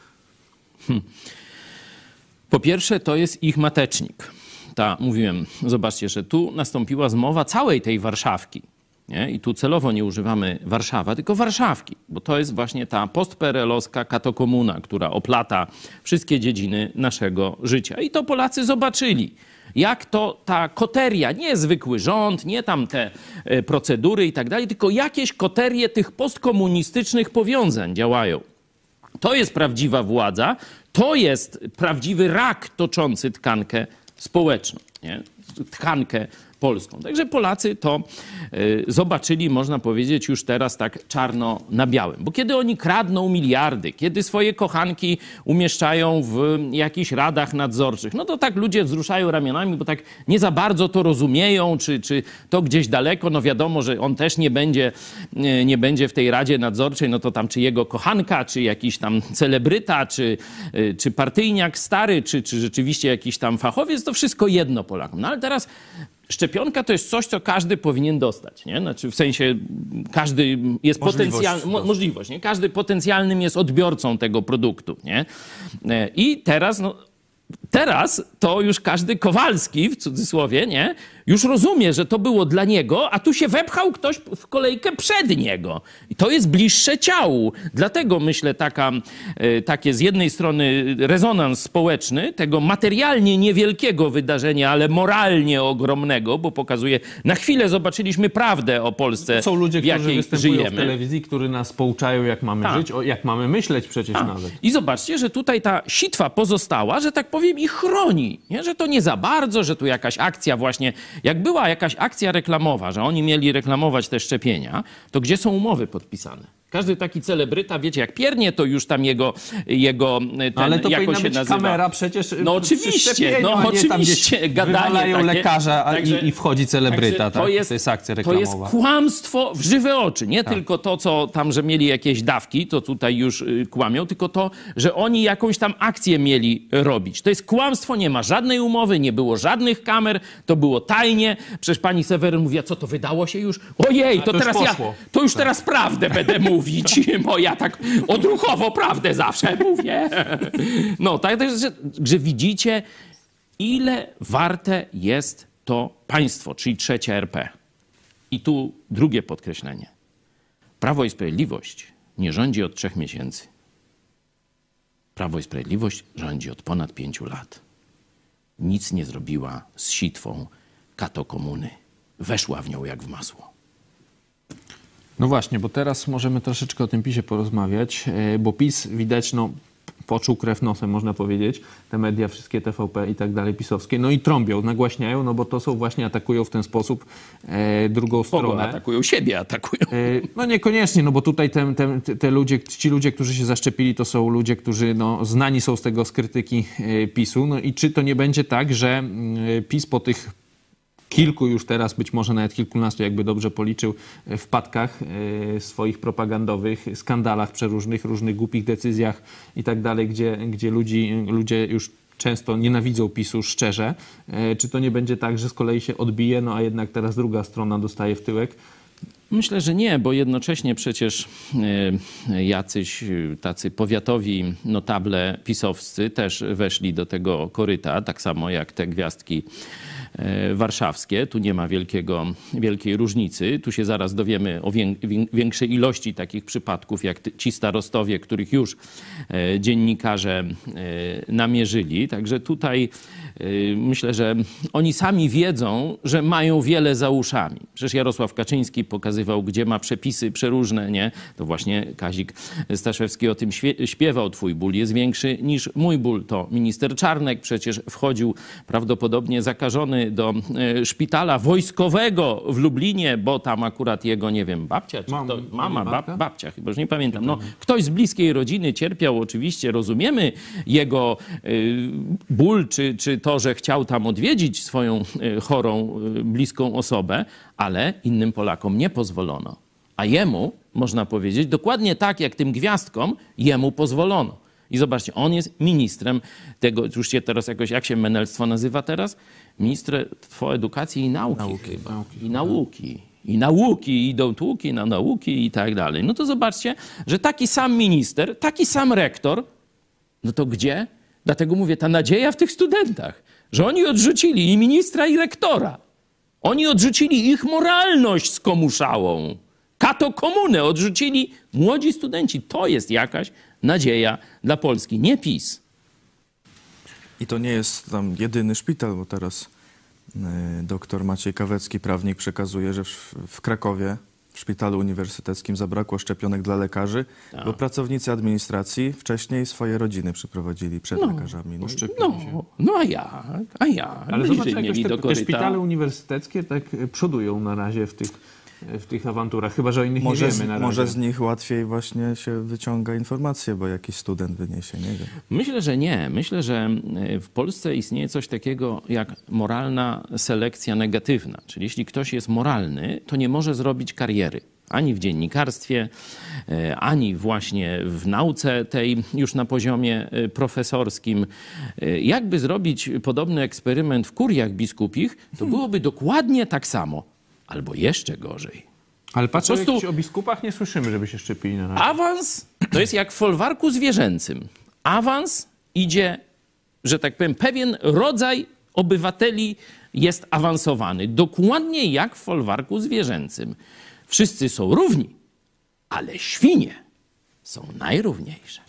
Speaker 3: Po pierwsze, to jest ich matecznik. Mówiłem, zobaczcie, że tu nastąpiła zmowa całej tej Warszawki. Nie? I tu celowo nie używamy Warszawa, tylko Warszawki, bo to jest właśnie ta postperelowska katokomuna, która oplata wszystkie dziedziny naszego życia. I to Polacy zobaczyli. Jak to ta koteria, nie zwykły rząd, nie tam te procedury i tak dalej, tylko jakieś koterie tych postkomunistycznych powiązań działają. To jest prawdziwa władza, to jest prawdziwy rak toczący tkankę społeczną, nie? Tkankę polską. Także Polacy to zobaczyli, można powiedzieć, już teraz tak czarno na białym. Bo kiedy oni kradną miliardy, kiedy swoje kochanki umieszczają w jakichś radach nadzorczych, no to tak ludzie wzruszają ramionami, bo tak nie za bardzo to rozumieją, czy to gdzieś daleko, no wiadomo, że on też nie będzie w tej radzie nadzorczej, no to tam czy jego kochanka, czy jakiś tam celebryta, czy partyjniak stary, czy rzeczywiście jakiś tam fachowiec, to wszystko jedno Polakom. No ale teraz szczepionka to jest coś, co każdy powinien dostać, nie? Znaczy w sensie każdy jest możliwość, nie? Każdy potencjalnym jest odbiorcą tego produktu, nie? I teraz to już każdy Kowalski, w cudzysłowie, nie? Już rozumie, że to było dla niego, a tu się wepchał ktoś w kolejkę przed niego. I to jest bliższe ciału. Dlatego myślę takie z jednej strony rezonans społeczny tego materialnie niewielkiego wydarzenia, ale moralnie ogromnego, bo pokazuje, na chwilę zobaczyliśmy prawdę o Polsce,
Speaker 2: to są ludzie,
Speaker 3: w jakiej
Speaker 2: którzy występują
Speaker 3: żyjemy.
Speaker 2: w telewizji, którzy nas pouczają, jak mamy żyć, jak mamy myśleć przecież nawet.
Speaker 3: I zobaczcie, że tutaj ta sitwa pozostała, że tak powiem, ich chroni. Nie? Że to nie za bardzo, że tu jakaś akcja właśnie, jak była jakaś akcja reklamowa, że oni mieli reklamować te szczepienia, to gdzie są umowy podpisane? Każdy taki celebryta, wiecie, jak piernie, to już tam jego ten,
Speaker 2: ale to
Speaker 3: jak on
Speaker 2: powinna
Speaker 3: się
Speaker 2: być
Speaker 3: nazywa.
Speaker 2: kamera przecież.
Speaker 3: No oczywiście,
Speaker 2: gadanie lekarza
Speaker 3: także,
Speaker 2: i wchodzi celebryta. To jest akcja reklamowa.
Speaker 3: To jest kłamstwo w żywe oczy. Nie tylko to, co tam, że mieli jakieś dawki, to tutaj już kłamią, tylko to, że oni jakąś tam akcję mieli robić. To jest kłamstwo, nie ma żadnej umowy, nie było żadnych kamer, to było tajnie. Przecież pani Seweryn mówiła, co to wydało się już? Ojej, to teraz teraz prawdę będę mówić, bo ja tak odruchowo prawdę zawsze mówię. No, tak, że widzicie, ile warte jest to państwo, czyli trzecia RP. I tu drugie podkreślenie. Prawo i Sprawiedliwość nie rządzi od 3 miesięcy. Prawo i Sprawiedliwość rządzi od ponad 5 lat. Nic nie zrobiła z sitwą katokomuny. Weszła w nią jak w masło.
Speaker 2: No właśnie, bo teraz możemy troszeczkę o tym PiS-ie porozmawiać, bo PiS widać, no poczuł krew nosem, można powiedzieć. Te media, wszystkie TVP i tak dalej pisowskie, no i trąbią, nagłaśniają, no bo to są właśnie, atakują w ten sposób drugą stronę.
Speaker 3: Atakują siebie, atakują.
Speaker 2: No niekoniecznie, no bo tutaj te ludzie, ci ludzie, którzy się zaszczepili, to są ludzie, którzy no, znani są z tego z krytyki PiS-u. No i czy to nie będzie tak, że PiS po tych kilku już teraz, być może nawet kilkunastu, jakby dobrze policzył, wpadkach swoich propagandowych, skandalach przeróżnych, różnych głupich decyzjach i tak dalej, gdzie ludzie już często nienawidzą PiS-u szczerze. Czy to nie będzie tak, że z kolei się odbije, no a jednak teraz druga strona dostaje w tyłek?
Speaker 3: Myślę, że nie, bo jednocześnie przecież jacyś tacy powiatowi notable pisowscy też weszli do tego koryta, tak samo jak te gwiazdki warszawskie. Tu nie ma wielkiej różnicy. Tu się zaraz dowiemy o większej ilości takich przypadków, jak ci starostowie, których już dziennikarze namierzyli. Także tutaj myślę, że oni sami wiedzą, że mają wiele za uszami. Przecież Jarosław Kaczyński pokazywał, gdzie ma przepisy przeróżne, nie? To właśnie Kazik Staszewski o tym śpiewał. Twój ból jest większy niż mój ból. To minister Czarnek przecież wchodził prawdopodobnie zakażony do szpitala wojskowego w Lublinie, bo tam akurat jego, nie wiem, babcia, czy babcia, chyba już nie pamiętam. No, ktoś z bliskiej rodziny cierpiał, oczywiście rozumiemy jego ból, czy to, że chciał tam odwiedzić swoją chorą, bliską osobę, ale innym Polakom nie pozwolono. A jemu, można powiedzieć, dokładnie tak jak tym gwiazdkom, jemu pozwolono. I zobaczcie, on jest ministrem tego, już się teraz jakoś, jak się menelstwo nazywa teraz? Ministerstwo Edukacji i Nauki chyba. I nauki, idą tłuki na nauki i tak dalej. No to zobaczcie, że taki sam minister, taki sam rektor, no to gdzie? Dlatego mówię, ta nadzieja w tych studentach, że oni odrzucili i ministra, i rektora. Oni odrzucili ich moralność skomuszałą. Katokomunę odrzucili młodzi studenci. To jest jakaś nadzieja dla Polski, nie PiS.
Speaker 4: I to nie jest tam jedyny szpital, bo teraz doktor Maciej Kawecki, prawnik, przekazuje, że w Krakowie, w szpitalu uniwersyteckim zabrakło szczepionek dla lekarzy, bo pracownicy administracji wcześniej swoje rodziny przyprowadzili przed lekarzami.
Speaker 3: No a ja.
Speaker 2: Ale zobaczcie, jakoś te szpitale uniwersyteckie tak przodują na razie w tych awanturach, chyba że o innych nie wiemy na razie.
Speaker 4: Może z nich łatwiej właśnie się wyciąga informacje, bo jakiś student wyniesie, nie wiem.
Speaker 3: Myślę, że nie. Myślę, że w Polsce istnieje coś takiego jak moralna selekcja negatywna. Czyli jeśli ktoś jest moralny, to nie może zrobić kariery. Ani w dziennikarstwie, ani właśnie w nauce tej już na poziomie profesorskim. Jakby zrobić podobny eksperyment w kuriach biskupich, to byłoby dokładnie tak samo. Albo jeszcze gorzej.
Speaker 2: Ale patrzę, o biskupach nie słyszymy, żeby się szczepili na razie.
Speaker 3: Awans to jest jak w folwarku zwierzęcym. Awans idzie, że tak powiem, pewien rodzaj obywateli jest awansowany. Dokładnie jak w folwarku zwierzęcym. Wszyscy są równi, ale świnie są najrówniejsze.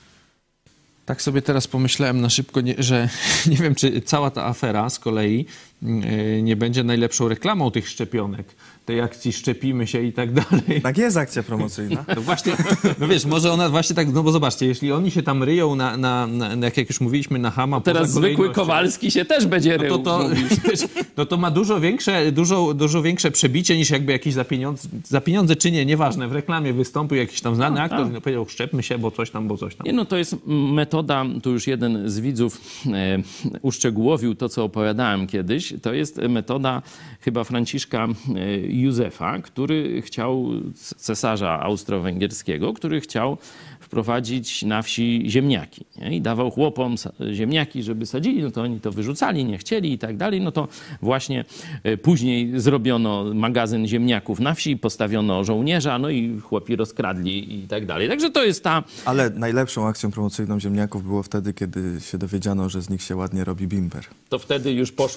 Speaker 2: Tak sobie teraz pomyślałem na szybko, że nie wiem, czy cała ta afera z kolei nie będzie najlepszą reklamą tych szczepionek. Tej akcji szczepimy się i tak dalej.
Speaker 4: Tak jest akcja promocyjna.
Speaker 2: No właśnie, no wiesz, może ona właśnie tak, no bo zobaczcie, jeśli oni się tam ryją jak już mówiliśmy, na chama.
Speaker 3: No teraz zwykły Kowalski się też będzie rył.
Speaker 2: No to ma dużo większe przebicie niż jakby jakiś za pieniądze czy nie, nieważne, w reklamie wystąpił jakiś tam znany aktor i powiedział, szczepmy się, bo coś tam.
Speaker 3: Nie, no to jest metoda, tu już jeden z widzów uszczegółowił to, co opowiadałem kiedyś. To jest metoda chyba Franciszka Józefa, który chciał, cesarza austro-węgierskiego, który chciał wprowadzić na wsi ziemniaki. Nie? I dawał chłopom ziemniaki, żeby sadzili, no to oni to wyrzucali, nie chcieli i tak dalej. No to właśnie później zrobiono magazyn ziemniaków na wsi, postawiono żołnierza, no i chłopi rozkradli i tak dalej. Także to jest ta...
Speaker 4: Ale najlepszą akcją promocyjną ziemniaków było wtedy, kiedy się dowiedziano, że z nich się ładnie robi bimber.
Speaker 3: To wtedy już poszło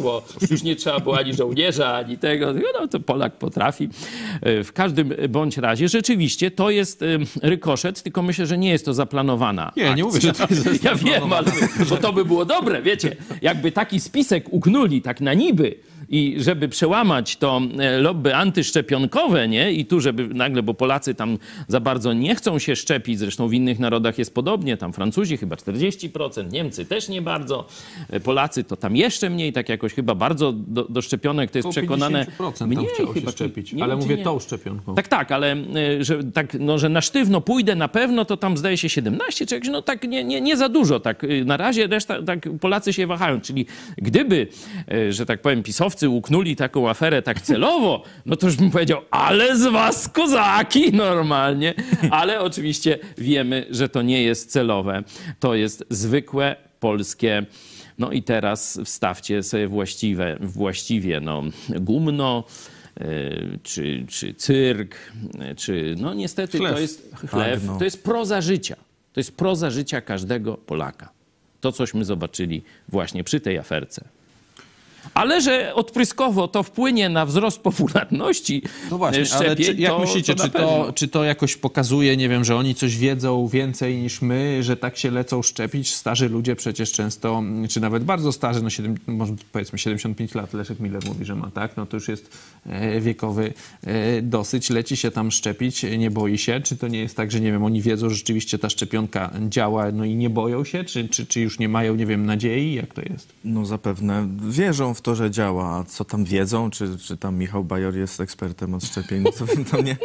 Speaker 3: już nie trzeba było ani żołnierza, ani tego. No to Polak potrafi. W każdym bądź razie rzeczywiście to jest rykoszet, tylko myślę, że nie jest to zaplanowana
Speaker 2: Nie mówię, że to jest
Speaker 3: Ja wiem, ale bo to by było dobre, wiecie. Jakby taki spisek uknuli tak na niby i żeby przełamać to lobby antyszczepionkowe, nie? I tu, żeby nagle, bo Polacy tam za bardzo nie chcą się szczepić, zresztą w innych narodach jest podobnie, tam Francuzi chyba 40%, Niemcy też nie bardzo, Polacy to tam jeszcze mniej, tak jakoś chyba bardzo do szczepionek to jest przekonane...
Speaker 2: 50%
Speaker 3: Mniej
Speaker 2: tam chciało
Speaker 3: chyba,
Speaker 2: się szczepić,
Speaker 3: nie
Speaker 2: ale
Speaker 3: wiem, czy
Speaker 2: mówię
Speaker 3: nie.
Speaker 2: tą szczepionką.
Speaker 3: Tak, ale że, tak, no, że na sztywno pójdę na pewno, to tam zdaje się 17 czy jakś, no tak nie za dużo. Tak, na razie reszta, tak Polacy się wahają. Czyli gdyby, że tak powiem, pisowcy uknuli taką aferę tak celowo, no to już bym powiedział, ale z was kozaki normalnie. Ale oczywiście wiemy, że to nie jest celowe. To jest zwykłe polskie. No i teraz wstawcie sobie właściwie no, gumno, czy cyrk, czy no niestety
Speaker 2: Chlew.
Speaker 3: to jest chlew,
Speaker 4: Bagno.
Speaker 3: to jest proza życia. To jest proza życia każdego Polaka. To, cośmy zobaczyli właśnie przy tej aferce. Ale że odpryskowo to wpłynie na wzrost popularności
Speaker 2: No właśnie, ale
Speaker 3: szczepień,
Speaker 2: jak
Speaker 3: to,
Speaker 2: myślicie,
Speaker 3: to na pewno.
Speaker 2: czy to jakoś pokazuje, nie wiem, że oni coś wiedzą więcej niż my, że tak się lecą szczepić? Starzy ludzie przecież często, czy nawet bardzo starzy, no może powiedzmy 75 lat, Leszek Miller mówi, że ma, tak? No to już jest wiekowy dosyć, leci się tam szczepić, nie boi się. Czy to nie jest tak, że nie wiem, oni wiedzą, że rzeczywiście ta szczepionka działa, no i nie boją się? Czy już nie mają, nie wiem, nadziei? Jak to jest?
Speaker 4: No zapewne wierzą w to, że działa, a co tam wiedzą, czy tam Michał Bajor jest ekspertem od szczepień, no to bym tam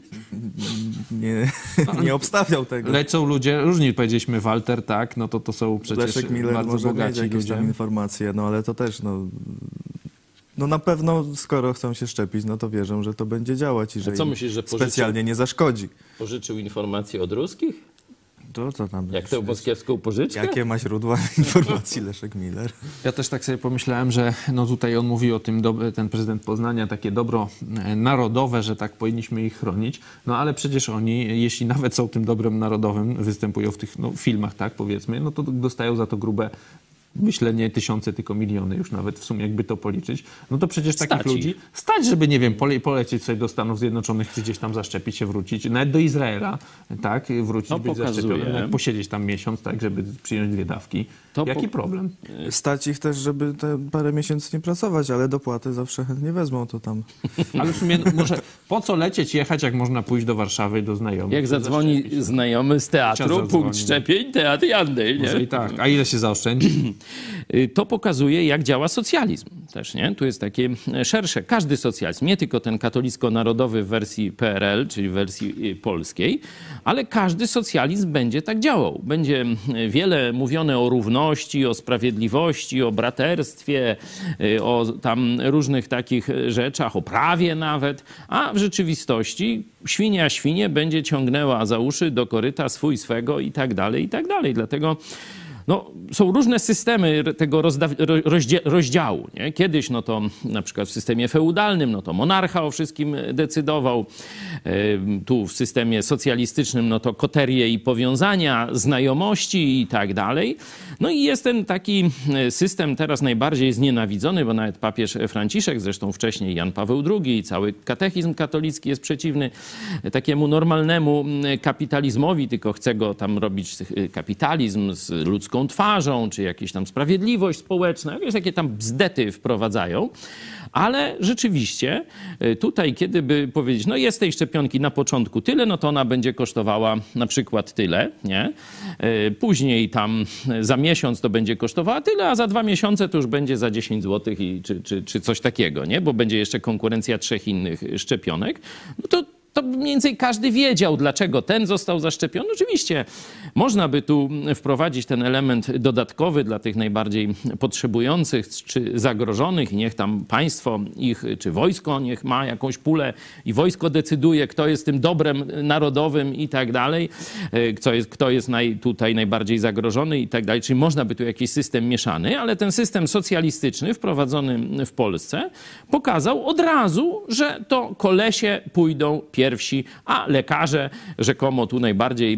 Speaker 4: nie obstawiał tego.
Speaker 2: Lecą ludzie, różni powiedzieliśmy, Walter, tak? No to są przecież
Speaker 4: Leszek Miller
Speaker 2: bardzo
Speaker 4: może mieć
Speaker 2: bogaci
Speaker 4: jakieś
Speaker 2: ludzie.
Speaker 4: tam informacje, no ale to też, no na pewno skoro chcą się szczepić, no to wierzą, że to będzie działać i że
Speaker 3: co
Speaker 4: im
Speaker 3: myślisz, że
Speaker 4: specjalnie nie zaszkodzi.
Speaker 3: Pożyczył informacje od ruskich?
Speaker 4: To tam
Speaker 3: Jak tę moskiewską pożyczkę?
Speaker 4: Jakie ma źródła informacji Leszek Miller?
Speaker 2: Ja też tak sobie pomyślałem, że no tutaj on mówi o tym, ten prezydent Poznania, takie dobro narodowe, że tak powinniśmy ich chronić. No ale przecież oni, jeśli nawet są tym dobrem narodowym, występują w tych filmach, tak powiedzmy, no to dostają za to grube, myślę, nie tysiące, tylko miliony już nawet w sumie, jakby to policzyć. No to przecież takich
Speaker 3: Stać ich.
Speaker 2: ludzi stać, żeby, nie wiem, polecieć sobie do Stanów Zjednoczonych, czy gdzieś tam zaszczepić się, wrócić, nawet do Izraela, tak, wrócić,
Speaker 3: To
Speaker 2: być
Speaker 3: pokazuje.
Speaker 2: zaszczepiony, nawet posiedzieć tam miesiąc, tak, żeby przyjąć 2 dawki.
Speaker 3: To
Speaker 2: Jaki problem?
Speaker 4: Stać ich też, żeby te parę miesięcy nie pracować, ale dopłaty zawsze chętnie wezmą, to tam...
Speaker 2: Ale w sumie może po co lecieć, jechać, jak można pójść do Warszawy, do znajomych?
Speaker 3: Jak zadzwoni znajomy z teatru,
Speaker 2: Czas
Speaker 3: punkt
Speaker 2: zadzwoni.
Speaker 3: szczepień, teatr Jandy, nie?
Speaker 2: Może i tak. A ile się zaoszczędzi?
Speaker 3: To pokazuje, jak działa socjalizm też, nie? Tu jest takie szersze. Każdy socjalizm, nie tylko ten katolicko-narodowy w wersji PRL, czyli w wersji polskiej, ale każdy socjalizm będzie tak działał. Będzie wiele mówione o równości, o sprawiedliwości, o braterstwie, o tam różnych takich rzeczach, o prawie nawet, a w rzeczywistości świnia będzie ciągnęła za uszy do koryta swego i tak dalej, i tak dalej. Dlatego no, są różne systemy tego rozdziału. Nie? Kiedyś no to na przykład w systemie feudalnym no to monarcha o wszystkim decydował. Tu w systemie socjalistycznym no to koterie i powiązania, znajomości i tak dalej. No i jest ten taki system teraz najbardziej znienawidzony, bo nawet papież Franciszek, zresztą wcześniej Jan Paweł II i cały katechizm katolicki jest przeciwny takiemu normalnemu kapitalizmowi, tylko chce go tam robić kapitalizm z ludzką twarzą, czy jakieś tam sprawiedliwość społeczna, jakieś takie tam bzdety wprowadzają. Ale rzeczywiście tutaj, kiedy by powiedzieć, no jest tej szczepionki na początku tyle, no to ona będzie kosztowała na przykład tyle, nie? Później tam za miesiąc to będzie kosztowała tyle, a za 2 miesiące to już będzie za 10 zł czy coś takiego, nie? Bo będzie jeszcze konkurencja 3 innych szczepionek. No to mniej więcej każdy wiedział, dlaczego ten został zaszczepiony. Oczywiście można by tu wprowadzić ten element dodatkowy dla tych najbardziej potrzebujących czy zagrożonych. Niech tam państwo ich, czy wojsko niech ma jakąś pulę i wojsko decyduje, kto jest tym dobrem narodowym i tak dalej, kto jest tutaj najbardziej zagrożony i tak dalej. Czyli można by tu jakiś system mieszany, ale ten system socjalistyczny wprowadzony w Polsce pokazał od razu, że to kolesie pójdą pierwsi. pierwsi, a lekarze rzekomo tu najbardziej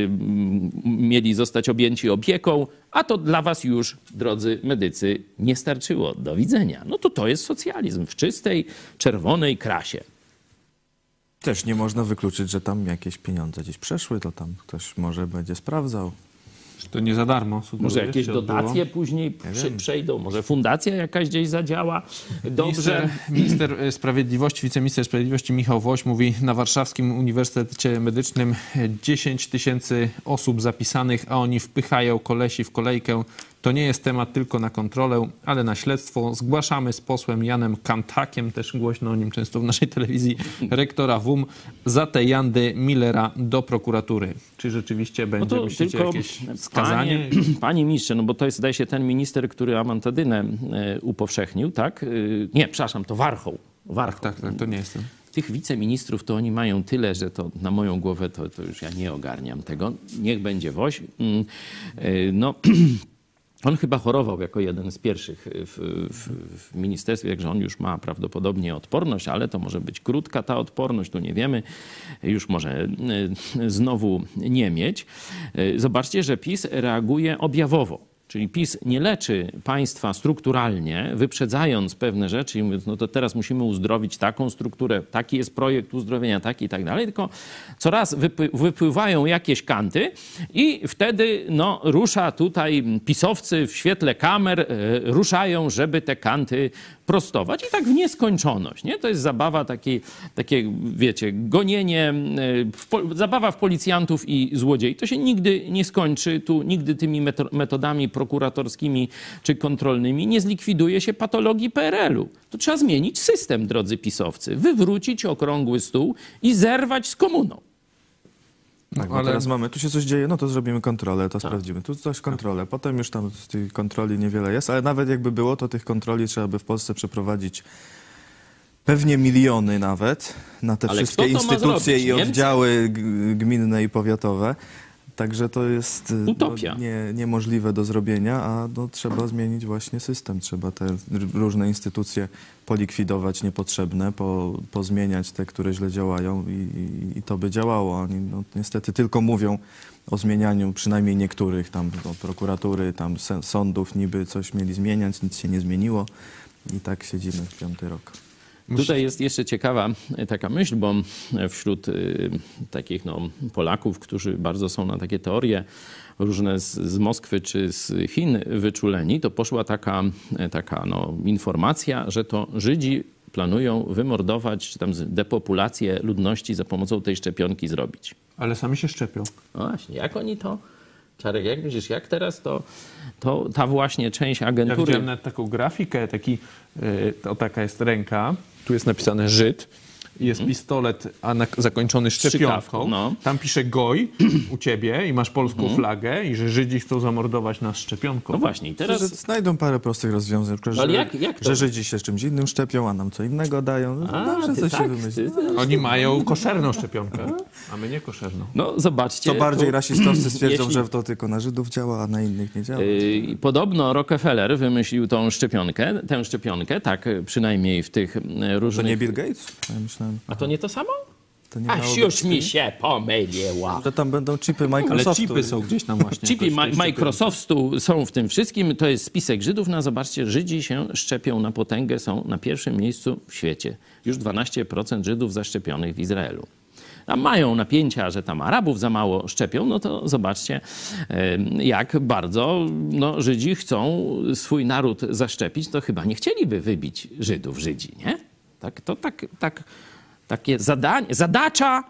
Speaker 3: mieli zostać objęci opieką, a to dla was już, drodzy medycy, nie starczyło. Do widzenia. No to jest socjalizm w czystej, czerwonej krasie.
Speaker 4: Też nie można wykluczyć, że tam jakieś pieniądze gdzieś przeszły, to tam ktoś może będzie sprawdzał.
Speaker 2: To nie za darmo.
Speaker 3: Może jakieś dotacje później przejdą, może fundacja jakaś gdzieś zadziała. Dobrze.
Speaker 2: Minister Sprawiedliwości, wiceminister Sprawiedliwości Michał Woś mówi, na Warszawskim Uniwersytecie Medycznym 10 000 osób zapisanych, a oni wpychają kolesi w kolejkę. To nie jest temat tylko na kontrolę, ale na śledztwo. Zgłaszamy z posłem Janem Kantakiem, też głośno o nim często w naszej telewizji, rektora WUM, za te Jandy Millera do prokuratury. Czy rzeczywiście będzie, myślicie, jakieś skazanie?
Speaker 3: Panie ministrze, no bo to jest, zdaje się, ten minister, który amantadynę upowszechnił, tak? Nie, przepraszam, to Warchoł.
Speaker 2: Tak, to nie jestem.
Speaker 3: Tych wiceministrów to oni mają tyle, że to na moją głowę to już ja nie ogarniam tego. Niech będzie Woś. No... On chyba chorował jako jeden z pierwszych w ministerstwie, także on już ma prawdopodobnie odporność, ale to może być krótka ta odporność, tu nie wiemy, już może znowu nie mieć. Zobaczcie, że PiS reaguje objawowo. Czyli PiS nie leczy państwa strukturalnie, wyprzedzając pewne rzeczy i mówiąc, no to teraz musimy uzdrowić taką strukturę, taki jest projekt uzdrowienia, taki i tak dalej, tylko coraz wypływają jakieś kanty i wtedy no, rusza tutaj pisowcy w świetle kamer, ruszają, żeby te kanty prostować i tak w nieskończoność. Nie? To jest zabawa takie, wiecie, gonienie, zabawa w policjantów i złodziei. To się nigdy nie skończy. Tu nigdy tymi metodami prokuratorskimi czy kontrolnymi nie zlikwiduje się patologii PRL-u. To trzeba zmienić system, drodzy pisowcy. Wywrócić okrągły stół i zerwać z komuną.
Speaker 4: Tak, bo teraz mamy, tu się coś dzieje, no to zrobimy kontrolę, to sprawdzimy. Tu coś kontrolę, potem już tam z tej kontroli niewiele jest, ale nawet jakby było, to tych kontroli trzeba by w Polsce przeprowadzić pewnie miliony nawet na te wszystkie instytucje i oddziały gminne i powiatowe. Także to jest
Speaker 3: utopia.
Speaker 4: Niemożliwe do zrobienia, a no, trzeba zmienić właśnie system. Trzeba te różne instytucje polikwidować niepotrzebne, pozmieniać te, które źle działają i to by działało. Oni no, niestety tylko mówią o zmienianiu przynajmniej niektórych tam prokuratury, tam sądów niby coś mieli zmieniać, nic się nie zmieniło i tak siedzimy w 5. rok.
Speaker 3: Tutaj jest jeszcze ciekawa taka myśl, bo wśród takich no, Polaków, którzy bardzo są na takie teorie różne z Moskwy czy z Chin wyczuleni, to poszła taka no, informacja, że to Żydzi planują wymordować, czy tam depopulację ludności za pomocą tej szczepionki zrobić.
Speaker 2: Ale sami się szczepią.
Speaker 3: No właśnie, jak oni to... Czarek, jak widzisz, jak teraz to ta właśnie część agentury...
Speaker 2: Ja widziałem nawet taką grafikę, taka jest ręka, tu jest napisane Żyd, jest pistolet zakończony szczepionką,
Speaker 3: no.
Speaker 2: Tam pisze Goj u ciebie i masz polską flagę i że Żydzi chcą zamordować nas szczepionką.
Speaker 3: No właśnie, i teraz...
Speaker 4: Znajdą parę prostych rozwiązań, że Żydzi się czymś innym szczepią, a nam co innego dają. No, dobrze, coś się wymyśli.
Speaker 2: Oni mają koszerną szczepionkę, a my nie koszerną.
Speaker 3: No zobaczcie...
Speaker 4: Co bardziej rasistowcy stwierdzą, że to tylko na Żydów działa, a na innych nie działa.
Speaker 3: Podobno Rockefeller wymyślił tę szczepionkę, tak przynajmniej w tych różnych...
Speaker 4: To nie Bill Gates? Ja myślałem,
Speaker 3: a to nie to samo?
Speaker 4: To nie
Speaker 3: już mi się pomyliła.
Speaker 4: Że tam będą chipy Microsoftu.
Speaker 2: Ale chipy są gdzieś tam właśnie.
Speaker 3: Chipy Microsoftu są w tym wszystkim. To jest spisek Żydów. No zobaczcie, Żydzi się szczepią na potęgę, są na pierwszym miejscu w świecie. Już 12% Żydów zaszczepionych w Izraelu. Tam mają napięcia, że tam Arabów za mało szczepią, no to zobaczcie, jak bardzo no, Żydzi chcą swój naród zaszczepić, to chyba nie chcieliby wybić Żydzi, nie? Takie zadacza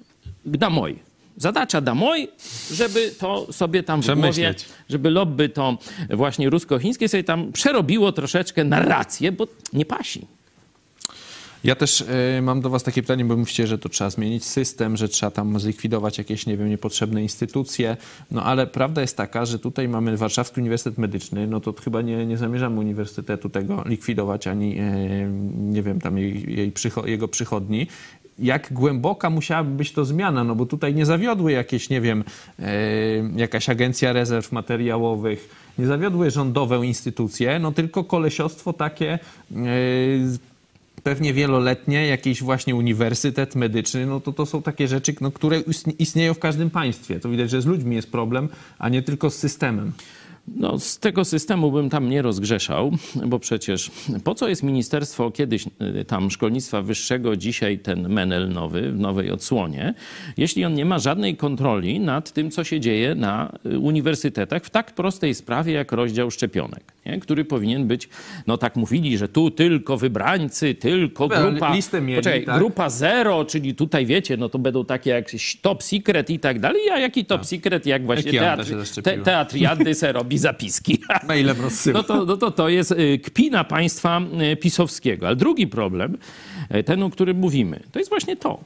Speaker 3: damoj, żeby to sobie tam w głowie, żeby lobby to właśnie rusko-chińskie sobie tam przerobiło troszeczkę narrację, bo nie pasi.
Speaker 2: Ja też mam do was takie pytanie, bo mówicie, że to trzeba zmienić system, że trzeba tam zlikwidować jakieś, nie wiem, niepotrzebne instytucje. No ale prawda jest taka, że tutaj mamy Warszawski Uniwersytet Medyczny, no to chyba nie zamierzamy uniwersytetu tego likwidować, ani nie wiem, tam jego przychodni. Jak głęboka musiałaby być to zmiana, no bo tutaj nie zawiodły jakieś, nie wiem, jakaś agencja rezerw materiałowych, nie zawiodły rządowe instytucje, no tylko kolesiostwo takie pewnie wieloletnie, jakiś właśnie uniwersytet medyczny, no to są takie rzeczy, no, które istnieją w każdym państwie. To widać, że z ludźmi jest problem, a nie tylko z systemem.
Speaker 3: No, z tego systemu bym tam nie rozgrzeszał, bo przecież po co jest Ministerstwo kiedyś tam Szkolnictwa Wyższego, dzisiaj ten Menel nowy, w nowej odsłonie, jeśli on nie ma żadnej kontroli nad tym, co się dzieje na uniwersytetach w tak prostej sprawie jak rozdział szczepionek, nie? Który powinien być, no tak mówili, że tu tylko wybrańcy, tylko grupa,
Speaker 2: listę mieli, tak?
Speaker 3: grupa zero, czyli tutaj wiecie, no to będą takie jak top secret i tak dalej, a jaki top secret, jak właśnie teatr Jaddy se robi zapiski.
Speaker 2: Mailem rozsyła.
Speaker 3: To jest kpina państwa pisowskiego. Ale drugi problem, ten, o którym mówimy, to jest właśnie to.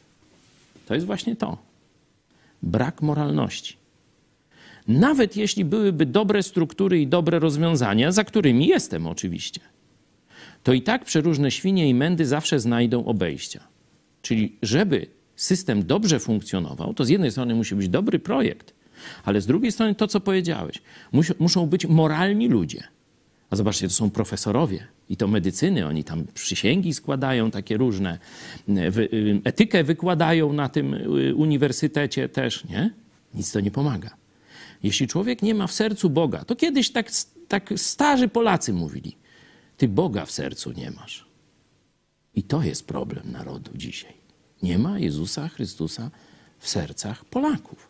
Speaker 3: To jest właśnie to. Brak moralności. Nawet jeśli byłyby dobre struktury i dobre rozwiązania, za którymi jestem oczywiście, to i tak przeróżne świnie i mędy zawsze znajdą obejścia. Czyli żeby system dobrze funkcjonował, to z jednej strony musi być dobry projekt, ale z drugiej strony to, co powiedziałeś, muszą być moralni ludzie. A zobaczcie, to są profesorowie i to medycyny, oni tam przysięgi składają takie różne, etykę wykładają na tym uniwersytecie też, nie? Nic to nie pomaga. Jeśli człowiek nie ma w sercu Boga, to kiedyś tak starzy Polacy mówili, ty Boga w sercu nie masz. I to jest problem narodu dzisiaj. Nie ma Jezusa Chrystusa w sercach Polaków.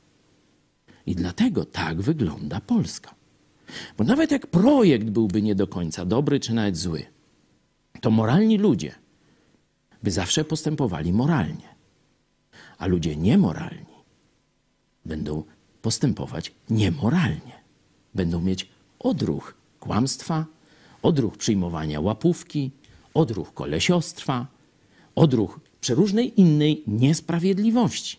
Speaker 3: I dlatego tak wygląda Polska. Bo nawet jak projekt byłby nie do końca dobry czy nawet zły, to moralni ludzie by zawsze postępowali moralnie. A ludzie niemoralni będą postępować niemoralnie. Będą mieć odruch kłamstwa, odruch przyjmowania łapówki, odruch kolesiostwa, odruch przeróżnej innej niesprawiedliwości.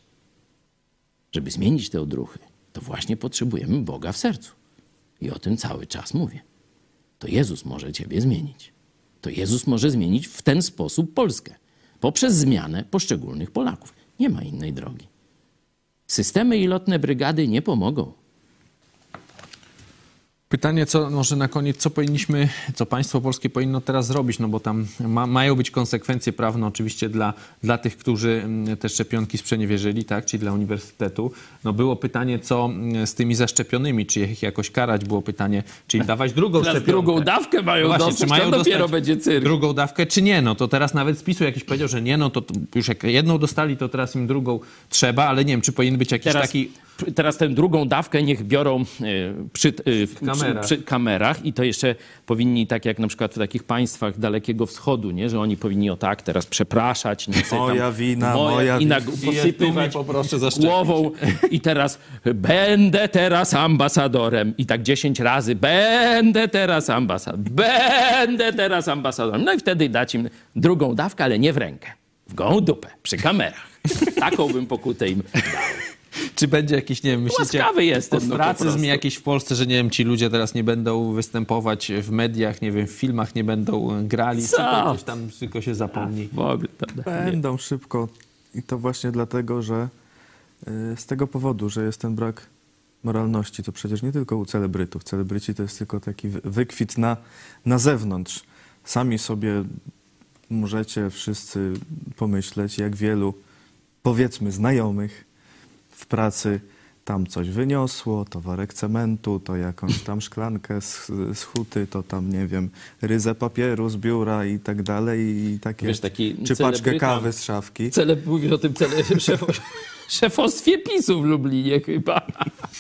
Speaker 3: Żeby zmienić te odruchy, to właśnie potrzebujemy Boga w sercu. I o tym cały czas mówię. To Jezus może ciebie zmienić. To Jezus może zmienić w ten sposób Polskę. Poprzez zmianę poszczególnych Polaków. Nie ma innej drogi. Systemy i lotne brygady nie pomogą.
Speaker 2: Pytanie, może na koniec, co państwo polskie powinno teraz zrobić, no bo tam mają być konsekwencje prawne oczywiście dla tych, którzy te szczepionki sprzeniewierzyli, tak, czyli dla uniwersytetu. No było pytanie, co z tymi zaszczepionymi, czy ich jakoś karać, było pytanie, czy im dawać drugą szczepionkę.
Speaker 3: Drugą dawkę mają
Speaker 2: właśnie,
Speaker 3: dostać,
Speaker 2: czy mają
Speaker 3: to dopiero będzie cyrk.
Speaker 2: Drugą dawkę, czy nie, no to teraz nawet z PiS-u jakiś powiedział, że nie, no to już jak jedną dostali, to teraz im drugą trzeba, ale nie wiem, czy powinien być jakiś taki...
Speaker 3: Teraz tę drugą dawkę niech biorą przy kamerach i to jeszcze powinni, tak jak na przykład w takich państwach Dalekiego Wschodu, nie? Że oni powinni tak teraz przepraszać.
Speaker 4: Moja wina.
Speaker 3: Posypywać głową i teraz będę teraz ambasadorem. I tak 10 razy będę teraz ambasadorem. No i wtedy dać im drugą dawkę, ale nie w rękę. W gołą dupę, przy kamerach. Taką bym pokutę im dał.
Speaker 2: Czy będzie jakiś, nie wiem, myślicie, ostracyzm jakiś w Polsce, że nie wiem, ci ludzie teraz nie będą występować w mediach, nie wiem, w filmach nie będą grali, czy to coś tam tylko się zapomni?
Speaker 4: Będą szybko i to właśnie dlatego, że z tego powodu, że jest ten brak moralności, to przecież nie tylko u celebrytów. Celebryci to jest tylko taki wykwit na zewnątrz. Sami sobie możecie wszyscy pomyśleć, jak wielu, powiedzmy, znajomych w pracy tam coś wyniosło, towarek cementu, to jakąś tam szklankę z huty, to tam, nie wiem, ryzę papieru z biura i tak dalej, i takie,
Speaker 3: wiesz, taki
Speaker 4: czy paczkę kawy z szafki.
Speaker 3: Mówisz o tym szefostwie PiS-u w Lublinie chyba.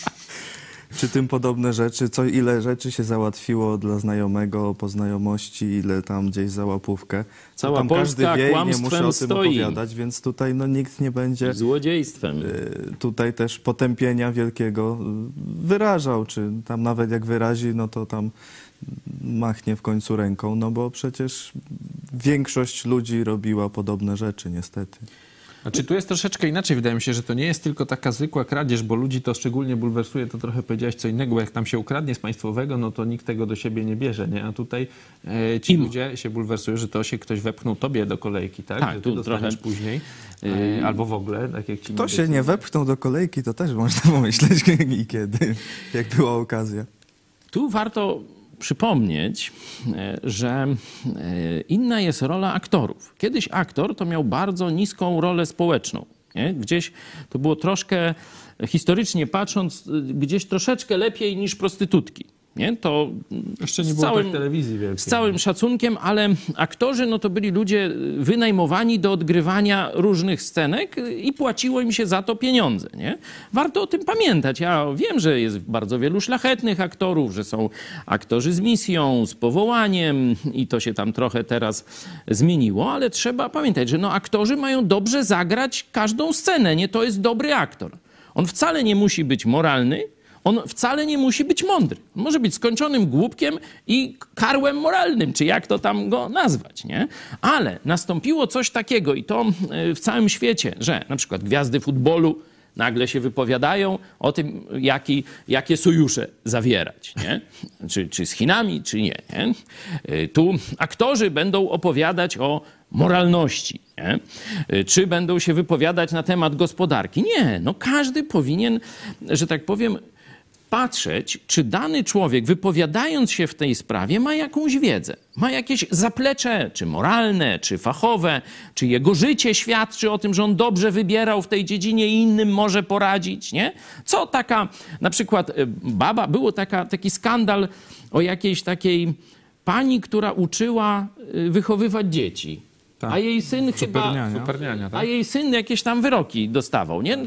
Speaker 4: Czy tym podobne rzeczy, ile rzeczy się załatwiło dla znajomego po znajomości, ile tam gdzieś za łapówkę.
Speaker 3: Cała
Speaker 4: tam
Speaker 3: Polska
Speaker 4: każdy wie i nie muszę o tym
Speaker 3: stoi.
Speaker 4: opowiadać, więc tutaj nikt nie będzie
Speaker 3: złodziejstwem.
Speaker 4: Tutaj też potępienia wielkiego wyrażał, czy tam nawet jak wyrazi, no to tam machnie w końcu ręką, no bo przecież większość ludzi robiła podobne rzeczy niestety.
Speaker 2: Znaczy tu jest troszeczkę inaczej, wydaje mi się, że to nie jest tylko taka zwykła kradzież, bo ludzi to szczególnie bulwersuje, to trochę powiedziałeś co innego, bo jak tam się ukradnie z państwowego, no to nikt tego do siebie nie bierze, nie? A tutaj ci ludzie się bulwersują, że to się ktoś wepchnął tobie do kolejki, tak?
Speaker 3: Tak,
Speaker 2: że ty
Speaker 3: tu
Speaker 2: dostaniesz
Speaker 3: trochę
Speaker 2: później, albo w ogóle, tak jak ci
Speaker 4: Kto się nie wepchnął do kolejki, to też można pomyśleć i kiedy, jak była okazja.
Speaker 3: Tu warto przypomnieć, że inna jest rola aktorów. Kiedyś aktor to miał bardzo niską rolę społeczną. Nie? Gdzieś to było troszkę, historycznie patrząc, gdzieś troszeczkę lepiej niż prostytutki. Nie? To
Speaker 2: Jeszcze nie było tak telewizji wielkiej.
Speaker 3: Z całym szacunkiem, ale aktorzy no to byli ludzie wynajmowani do odgrywania różnych scenek i płaciło im się za to pieniądze. Nie? Warto o tym pamiętać. Ja wiem, że jest bardzo wielu szlachetnych aktorów, że są aktorzy z misją, z powołaniem i to się tam trochę teraz zmieniło, ale trzeba pamiętać, że no aktorzy mają dobrze zagrać każdą scenę. Nie, to jest dobry aktor. On wcale nie musi być moralny, on wcale nie musi być mądry. On może być skończonym głupkiem i karłem moralnym, czy jak to tam go nazwać, nie? Ale nastąpiło coś takiego i to w całym świecie, że na przykład gwiazdy futbolu nagle się wypowiadają o tym, jakie sojusze zawierać, nie? Czy z Chinami, czy nie, nie? Tu aktorzy będą opowiadać o moralności, nie? Czy będą się wypowiadać na temat gospodarki. Nie, no każdy powinien, że tak powiem, patrzeć, czy dany człowiek, wypowiadając się w tej sprawie, ma jakąś wiedzę, ma jakieś zaplecze, czy moralne, czy fachowe, czy jego życie świadczy o tym, że on dobrze wybierał w tej dziedzinie i innym może poradzić, nie? Co taka, na przykład było taki skandal o jakiejś takiej pani, która uczyła wychowywać dzieci. Tak. A jej syn
Speaker 2: Superniania, tak?
Speaker 3: A jej syn jakieś tam wyroki dostawał, nie?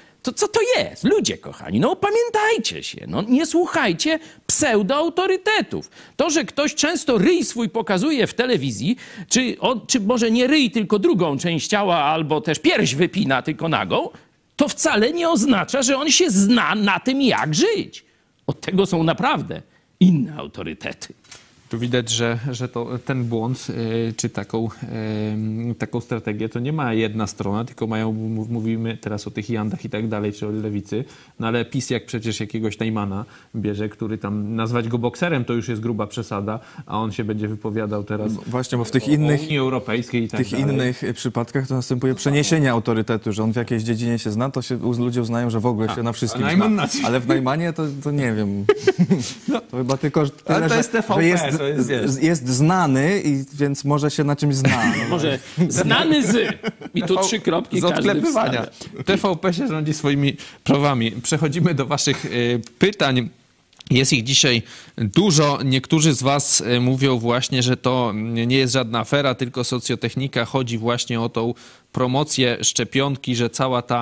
Speaker 3: Co to jest? Ludzie kochani, no opamiętajcie się, no nie słuchajcie pseudoautorytetów. To, że ktoś często ryj swój pokazuje w telewizji, czy może nie ryj, tylko drugą część ciała, albo też pierś wypina tylko nagą, to wcale nie oznacza, że on się zna na tym, jak żyć. Od tego są naprawdę inne autorytety.
Speaker 2: Tu widać, że ten błąd, czy taką strategię, to nie ma jedna strona, tylko mówimy teraz o tych Jandach i tak dalej, czy o lewicy, no ale PiS jak przecież jakiegoś Najmana bierze, który tam, nazwać go bokserem to już jest gruba przesada, a on się będzie wypowiadał teraz
Speaker 4: właśnie, bo w tych innych,
Speaker 2: Unii Europejskiej i tak dalej.
Speaker 4: W tych innych przypadkach to następuje przeniesienie autorytetu, że on w jakiejś dziedzinie się zna, to ludzie uznają, że w ogóle się na wszystkim zna. Ale w Najmanie to nie wiem. No. To chyba tylko tyle,
Speaker 2: ale to jest TVP,
Speaker 4: że jest znany, więc może się na czymś zna. No.
Speaker 3: Może znany i tu 3 kropki
Speaker 2: z odklepywania. TVP się rządzi swoimi prawami. Przechodzimy do waszych pytań. Jest ich dzisiaj dużo. Niektórzy z was mówią właśnie, że to nie jest żadna afera, tylko socjotechnika. Chodzi właśnie o tą promocję szczepionki, że cała ta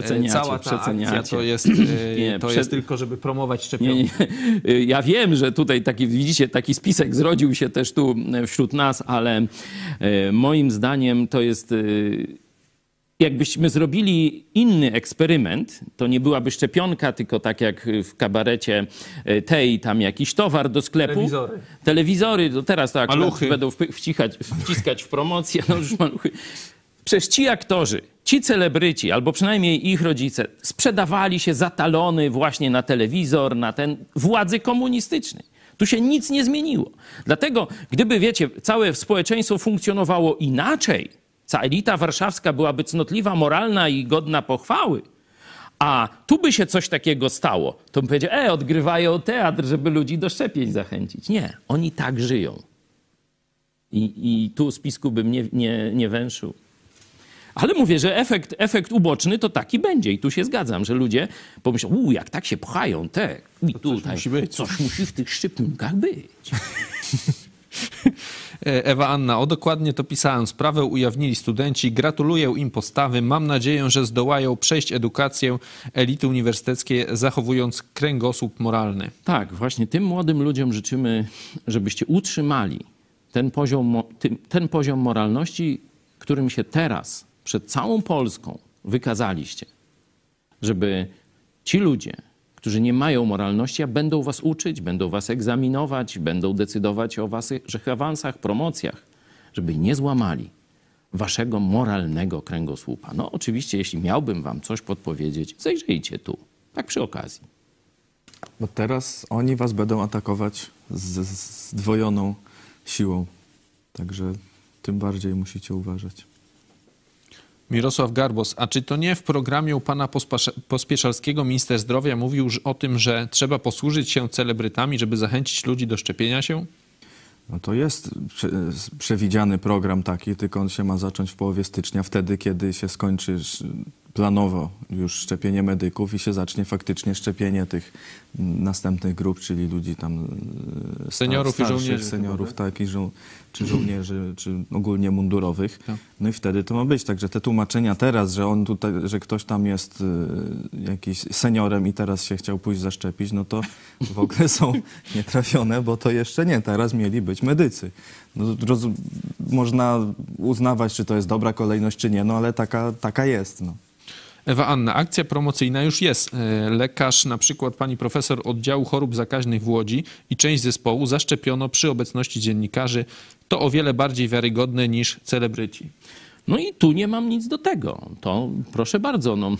Speaker 2: akcja to jest tylko, żeby promować szczepionki.
Speaker 3: Nie. Ja wiem, że tutaj widzicie, taki spisek zrodził się też tu wśród nas, ale moim zdaniem to jest... Jakbyśmy zrobili inny eksperyment, to nie byłaby szczepionka, tylko tak jak w kabarecie tam jakiś towar do sklepu. Telewizory, to teraz to
Speaker 2: maluchy
Speaker 3: będą wciskać w promocję, no już maluchy. Przecież ci aktorzy, ci celebryci, albo przynajmniej ich rodzice, sprzedawali się za talony właśnie na telewizor, na ten władzy komunistycznej. Tu się nic nie zmieniło. Dlatego, gdyby, wiecie, całe społeczeństwo funkcjonowało inaczej, ta elita warszawska byłaby cnotliwa, moralna i godna pochwały, a tu by się coś takiego stało, to bym powiedział, odgrywają teatr, żeby ludzi do szczepień zachęcić. Nie, oni tak żyją. I tu spisku bym nie węszył. Ale mówię, że efekt uboczny to taki będzie i tu się zgadzam, że ludzie pomyślą, jak tak się pchają i tutaj coś musi w tych szczepionkach być.
Speaker 2: Ewa Anna, dokładnie to pisałem. Sprawę ujawnili studenci. Gratuluję im postawy. Mam nadzieję, że zdołają przejść edukację elity uniwersyteckiej, zachowując kręgosłup moralny.
Speaker 3: Tak, właśnie tym młodym ludziom życzymy, żebyście utrzymali ten poziom moralności, którym się teraz przed całą Polską wykazaliście. Żeby ci ludzie, którzy nie mają moralności, a będą was uczyć, będą was egzaminować, będą decydować o waszych awansach, promocjach, żeby nie złamali waszego moralnego kręgosłupa. No oczywiście, jeśli miałbym wam coś podpowiedzieć, zajrzyjcie tu, tak przy okazji.
Speaker 4: Bo teraz oni was będą atakować z zdwojoną siłą. Także tym bardziej musicie uważać.
Speaker 2: Mirosław Garbos, a czy to nie w programie u pana Pospieszalskiego minister zdrowia mówił o tym, że trzeba posłużyć się celebrytami, żeby zachęcić ludzi do szczepienia się?
Speaker 4: No to jest przewidziany program taki, tylko on się ma zacząć w połowie stycznia, wtedy kiedy się skończy planowo już szczepienie medyków i się zacznie faktycznie szczepienie tych następnych grup, czyli ludzi tam
Speaker 2: seniorów i żołnierzy.
Speaker 4: Seniorów, tak, czy żołnierzy, czy ogólnie mundurowych.
Speaker 2: Tak.
Speaker 4: No i wtedy to ma być. Także te tłumaczenia teraz, że on tutaj, że ktoś tam jest jakiś seniorem i teraz się chciał pójść zaszczepić, no to w ogóle są nietrafione, bo to jeszcze nie. Teraz mieli być medycy. No, można uznawać, czy to jest dobra kolejność, czy nie, no ale taka jest, no.
Speaker 2: Ewa Anna, akcja promocyjna już jest. Lekarz, na przykład pani profesor oddziału chorób zakaźnych w Łodzi i część zespołu zaszczepiono przy obecności dziennikarzy. To o wiele bardziej wiarygodne niż celebryci.
Speaker 3: No i tu nie mam nic do tego. To proszę bardzo, no,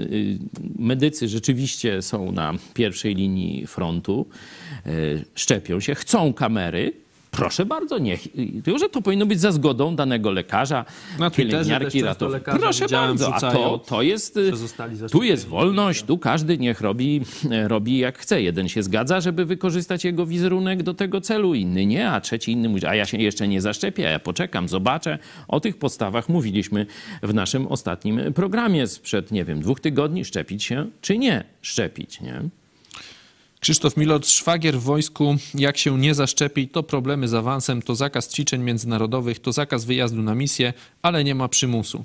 Speaker 3: medycy rzeczywiście są na pierwszej linii frontu, szczepią się, chcą kamery. Proszę bardzo, niech. Tylko że to powinno być za zgodą danego lekarza, pielęgniarki, ratownika. Proszę bardzo, a to jest. Tu jest wolność, tu każdy niech robi jak chce. Jeden się zgadza, żeby wykorzystać jego wizerunek do tego celu, inny nie, a trzeci inny mówi, a ja się jeszcze nie zaszczepię, ja poczekam, zobaczę. O tych podstawach mówiliśmy w naszym ostatnim programie sprzed, 2 tygodni, szczepić się czy nie szczepić, nie?
Speaker 2: Krzysztof Milot, szwagier w wojsku, jak się nie zaszczepi, to problemy z awansem, to zakaz ćwiczeń międzynarodowych, to zakaz wyjazdu na misję, ale nie ma przymusu.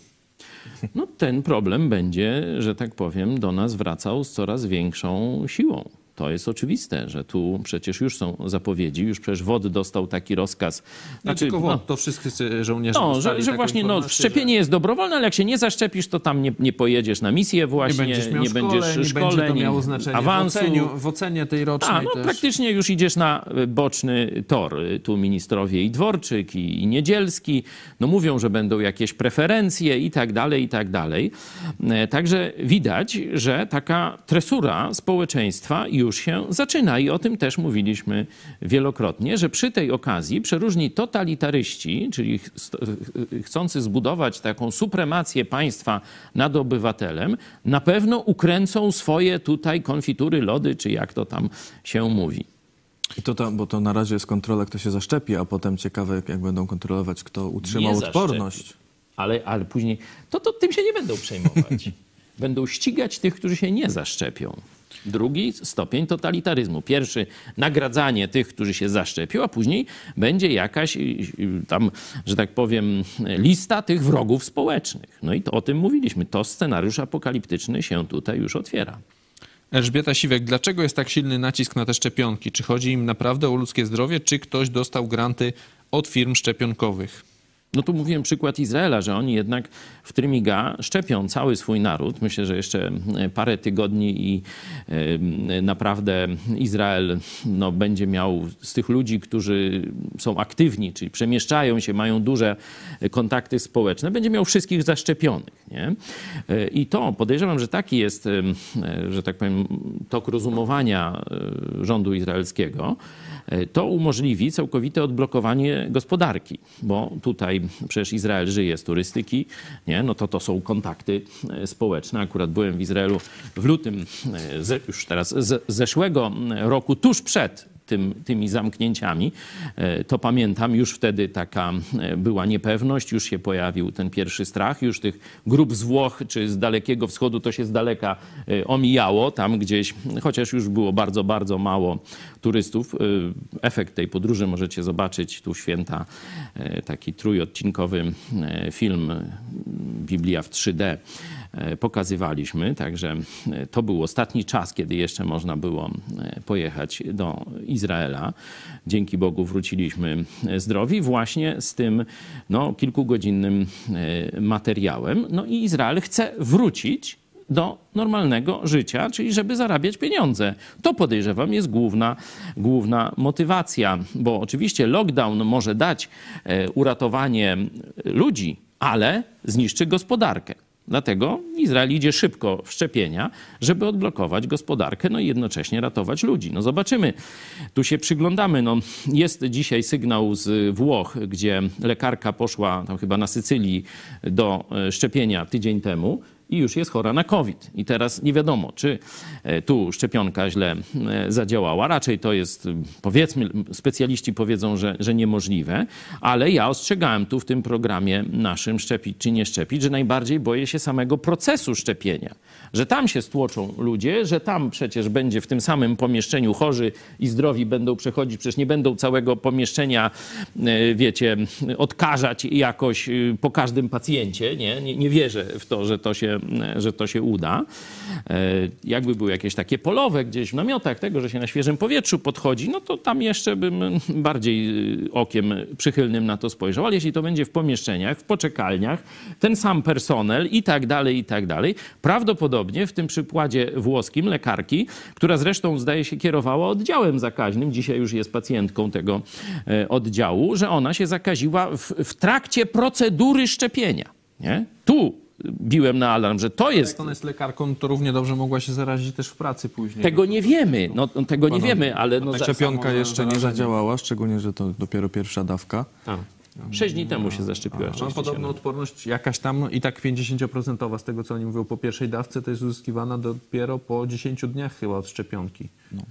Speaker 3: No ten problem będzie, że tak powiem, do nas wracał z coraz większą siłą. To jest oczywiste, że tu przecież już są zapowiedzi, już przecież WOT dostał taki rozkaz.
Speaker 2: Tylko WOT, to wszyscy żołnierze dostali
Speaker 3: że właśnie szczepienie jest dobrowolne, ale jak się nie zaszczepisz, to tam nie pojedziesz na misję właśnie,
Speaker 2: nie będziesz szkoleń, będzie to miało znaczenie
Speaker 3: awansu.
Speaker 2: W ocenie tej rocznej też.
Speaker 3: Praktycznie już idziesz na boczny tor. Tu ministrowie i Dworczyk, i Niedzielski, no mówią, że będą jakieś preferencje i tak dalej, i tak dalej. Także widać, że taka tresura społeczeństwa już się zaczyna i o tym też mówiliśmy wielokrotnie, że przy tej okazji przeróżni totalitaryści, czyli chcący zbudować taką supremację państwa nad obywatelem, na pewno ukręcą swoje tutaj konfitury, lody, czy jak to tam się mówi.
Speaker 4: I bo to na razie jest kontrola, kto się zaszczepi, a potem ciekawe, jak będą kontrolować, kto utrzymał odporność.
Speaker 3: Ale później, to tym się nie będą przejmować. Będą ścigać tych, którzy się nie zaszczepią. Drugi stopień totalitaryzmu. Pierwszy nagradzanie tych, którzy się zaszczepią, a później będzie jakaś tam, że tak powiem, lista tych wrogów społecznych. No i o tym mówiliśmy. To scenariusz apokaliptyczny się tutaj już otwiera.
Speaker 2: Elżbieta Siwek, dlaczego jest tak silny nacisk na te szczepionki? Czy chodzi im naprawdę o ludzkie zdrowie, czy ktoś dostał granty od firm szczepionkowych?
Speaker 3: No tu mówiłem przykład Izraela, że oni jednak w trymiga szczepią cały swój naród. Myślę, że jeszcze parę tygodni i naprawdę Izrael będzie miał z tych ludzi, którzy są aktywni, czyli przemieszczają się, mają duże kontakty społeczne, będzie miał wszystkich zaszczepionych. Nie? I to podejrzewam, że taki jest, że tak powiem, tok rozumowania rządu izraelskiego. To umożliwi całkowite odblokowanie gospodarki, bo tutaj przecież Izrael żyje z turystyki, nie? No to są kontakty społeczne. Akurat byłem w Izraelu w lutym już teraz zeszłego roku, tuż przed tymi zamknięciami, to pamiętam, już wtedy taka była niepewność, już się pojawił ten pierwszy strach, już tych grup z Włoch czy z Dalekiego Wschodu to się z daleka omijało, tam gdzieś, chociaż już było bardzo, bardzo mało turystów. Efekt tej podróży możecie zobaczyć tu w święta, taki trójodcinkowy film Biblia w 3D pokazywaliśmy, także to był ostatni czas, kiedy jeszcze można było pojechać do Izraela. Dzięki Bogu wróciliśmy zdrowi właśnie z tym kilkugodzinnym materiałem. No i Izrael chce wrócić do normalnego życia, czyli żeby zarabiać pieniądze. To podejrzewam jest główna motywacja, bo oczywiście lockdown może dać uratowanie ludzi, ale zniszczy gospodarkę. Dlatego Izrael idzie szybko w szczepienia, żeby odblokować gospodarkę, no i jednocześnie ratować ludzi. No zobaczymy. Tu się przyglądamy. No, jest dzisiaj sygnał z Włoch, gdzie lekarka poszła tam chyba na Sycylii do szczepienia tydzień temu i już jest chora na COVID. I teraz nie wiadomo, czy tu szczepionka źle zadziałała. Raczej to jest, powiedzmy, specjaliści powiedzą, że niemożliwe, ale ja ostrzegałem tu w tym programie naszym szczepić czy nie szczepić, że najbardziej boję się samego procesu szczepienia. Że tam się stłoczą ludzie, że tam przecież będzie w tym samym pomieszczeniu chorzy i zdrowi będą przechodzić, przecież nie będą całego pomieszczenia, wiecie, odkażać jakoś po każdym pacjencie. Nie wierzę w to, że to się uda. Jakby były jakieś takie polowe gdzieś w namiotach tego, że się na świeżym powietrzu podchodzi, no to tam jeszcze bym bardziej okiem przychylnym na to spojrzał. Ale jeśli to będzie w pomieszczeniach, w poczekalniach, ten sam personel i tak dalej, prawdopodobnie w tym przykładzie włoskim lekarki, która zresztą zdaje się kierowała oddziałem zakaźnym, dzisiaj już jest pacjentką tego oddziału, że ona się zakaziła w trakcie procedury szczepienia. Nie? Tu biłem na alarm, że to jest...
Speaker 2: Jak ona jest lekarką, to równie dobrze mogła się zarazić też w pracy później.
Speaker 3: Tego nie wiemy, tego nie wiemy, ale... No,
Speaker 4: Szczepionka jeszcze nie zadziałała, szczególnie, że to dopiero pierwsza dawka.
Speaker 3: tak. 6 dni temu się zaszczepiła.
Speaker 2: Mam podobną odporność jakaś tam i tak 50% z tego, co oni mówią po pierwszej dawce, to jest uzyskiwana dopiero po 10 dniach chyba od szczepionki.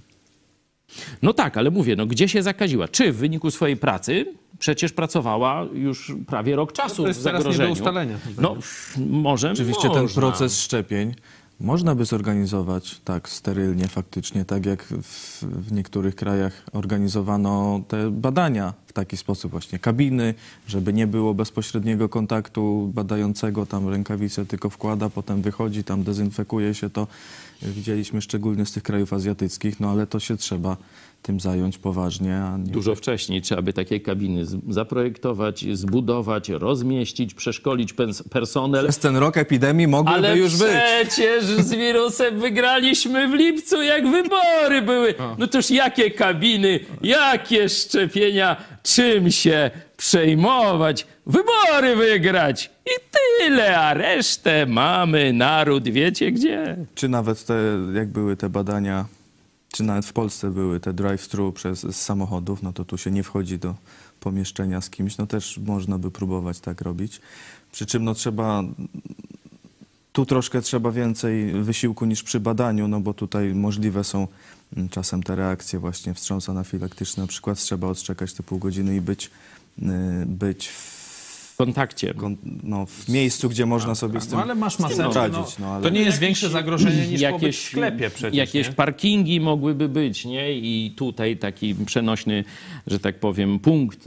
Speaker 3: No tak, ale mówię, no gdzie się zakaziła? Czy w wyniku swojej pracy? Przecież pracowała już prawie rok czasu
Speaker 2: to jest
Speaker 3: w
Speaker 2: teraz
Speaker 3: zagrożeniu.
Speaker 2: nie do ustalenia.
Speaker 3: No może
Speaker 4: Oczywiście
Speaker 3: można.
Speaker 4: ten proces szczepień można by zorganizować tak sterylnie faktycznie, tak jak w niektórych krajach organizowano te badania w taki sposób właśnie. Kabiny, żeby nie było bezpośredniego kontaktu badającego, tam rękawice tylko wkłada, potem wychodzi, tam dezynfekuje się to. Widzieliśmy szczególnie z tych krajów azjatyckich, no ale to się trzeba tym zająć poważnie. A nie...
Speaker 3: Dużo wcześniej trzeba by takie kabiny zaprojektować, zbudować, rozmieścić, przeszkolić personel.
Speaker 4: Przez ten rok epidemii mogłyby
Speaker 3: Ale
Speaker 4: już być.
Speaker 3: przecież z wirusem wygraliśmy w lipcu, jak wybory były. No toż jakie kabiny, jakie szczepienia, czym się przejmować, wybory wygrać i tyle, a resztę mamy naród, wiecie gdzie.
Speaker 4: Czy nawet jak były te badania, czy nawet w Polsce były te drive-thru z samochodów, no to tu się nie wchodzi do pomieszczenia z kimś, no też można by próbować tak robić. Przy czym no tu troszkę trzeba więcej wysiłku niż przy badaniu, no bo tutaj możliwe są czasem te reakcje właśnie wstrząs anafilaktyczny, na przykład trzeba odczekać te pół godziny i być
Speaker 3: W kontakcie.
Speaker 4: w miejscu, gdzie można sobie z tym
Speaker 2: ale masz maseczkę,
Speaker 4: radzić. No, ale...
Speaker 2: To nie jest większe zagrożenie niż pobyt w sklepie przecież.
Speaker 3: Jakieś parkingi mogłyby być, nie? I tutaj taki przenośny, że tak powiem, punkt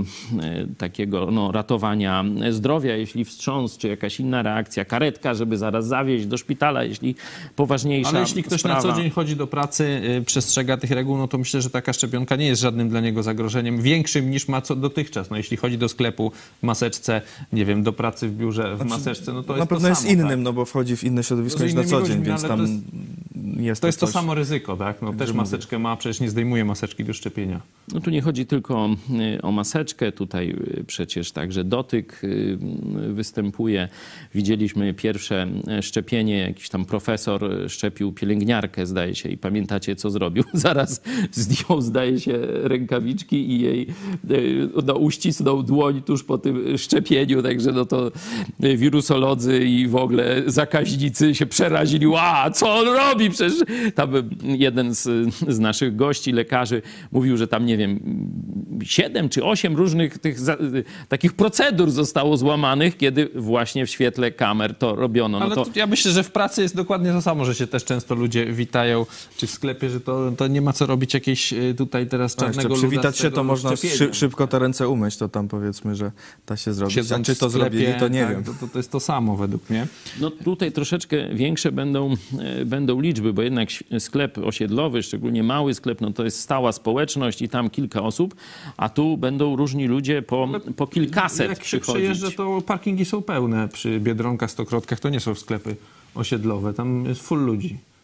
Speaker 3: takiego ratowania zdrowia, jeśli wstrząs, czy jakaś inna reakcja, karetka, żeby zaraz zawieźć do szpitala, jeśli poważniejsza
Speaker 2: Ale jeśli ktoś
Speaker 3: sprawa.
Speaker 2: na co dzień chodzi do pracy, przestrzega tych reguł, no to myślę, że taka szczepionka nie jest żadnym dla niego zagrożeniem, większym niż ma co dotychczas. No jeśli chodzi do sklepu w maseczce, nie wiem, do pracy w biurze w maseczce, no to jest
Speaker 4: na pewno
Speaker 2: to
Speaker 4: jest
Speaker 2: samo,
Speaker 4: innym,
Speaker 2: tak?
Speaker 4: no bo wchodzi w inne środowisko
Speaker 2: No z
Speaker 4: niż na
Speaker 2: innymi
Speaker 4: co dzień,
Speaker 2: ludźmi,
Speaker 4: więc
Speaker 2: ale
Speaker 4: tam jest
Speaker 2: To jest to
Speaker 4: coś...
Speaker 2: samo ryzyko, tak? No też maseczkę ma, przecież nie zdejmuje maseczki do szczepienia.
Speaker 3: No tu nie chodzi tylko o maseczkę, tutaj przecież także dotyk występuje. Widzieliśmy pierwsze szczepienie, jakiś tam profesor szczepił pielęgniarkę, zdaje się, i pamiętacie, co zrobił? Zaraz zdjął, zdaje się, rękawiczki i jej uścisnął dłoń tuż po tym szczepieniu, także no to wirusolodzy i w ogóle zakaźnicy się przerazili. Co on robi? Przecież tam jeden z naszych gości, lekarzy, mówił, że tam, nie wiem, 7 czy 8 różnych takich procedur zostało złamanych, kiedy właśnie w świetle kamer to robiono.
Speaker 2: Ale ja myślę, że w pracy jest dokładnie to samo, że się też często ludzie witają, czy w sklepie, że to nie ma co robić jakiejś tutaj teraz czarnego luda.
Speaker 4: Przywitać się to można szybko te ręce umyć, to tam powiedzmy, że da się zrobić. A czy to zrobili, to nie wiem.
Speaker 2: To jest to samo według mnie.
Speaker 3: No tutaj troszeczkę większe będą liczby, bo jednak sklep osiedlowy, szczególnie mały sklep, no to jest stała społeczność i tam kilka osób, a tu będą różni ludzie po kilkaset
Speaker 2: Jak się
Speaker 3: przychodzić.
Speaker 2: przejeżdża, to parkingi są pełne. Przy Biedronkach, Stokrotkach to nie są sklepy osiedlowe, tam jest full ludzi.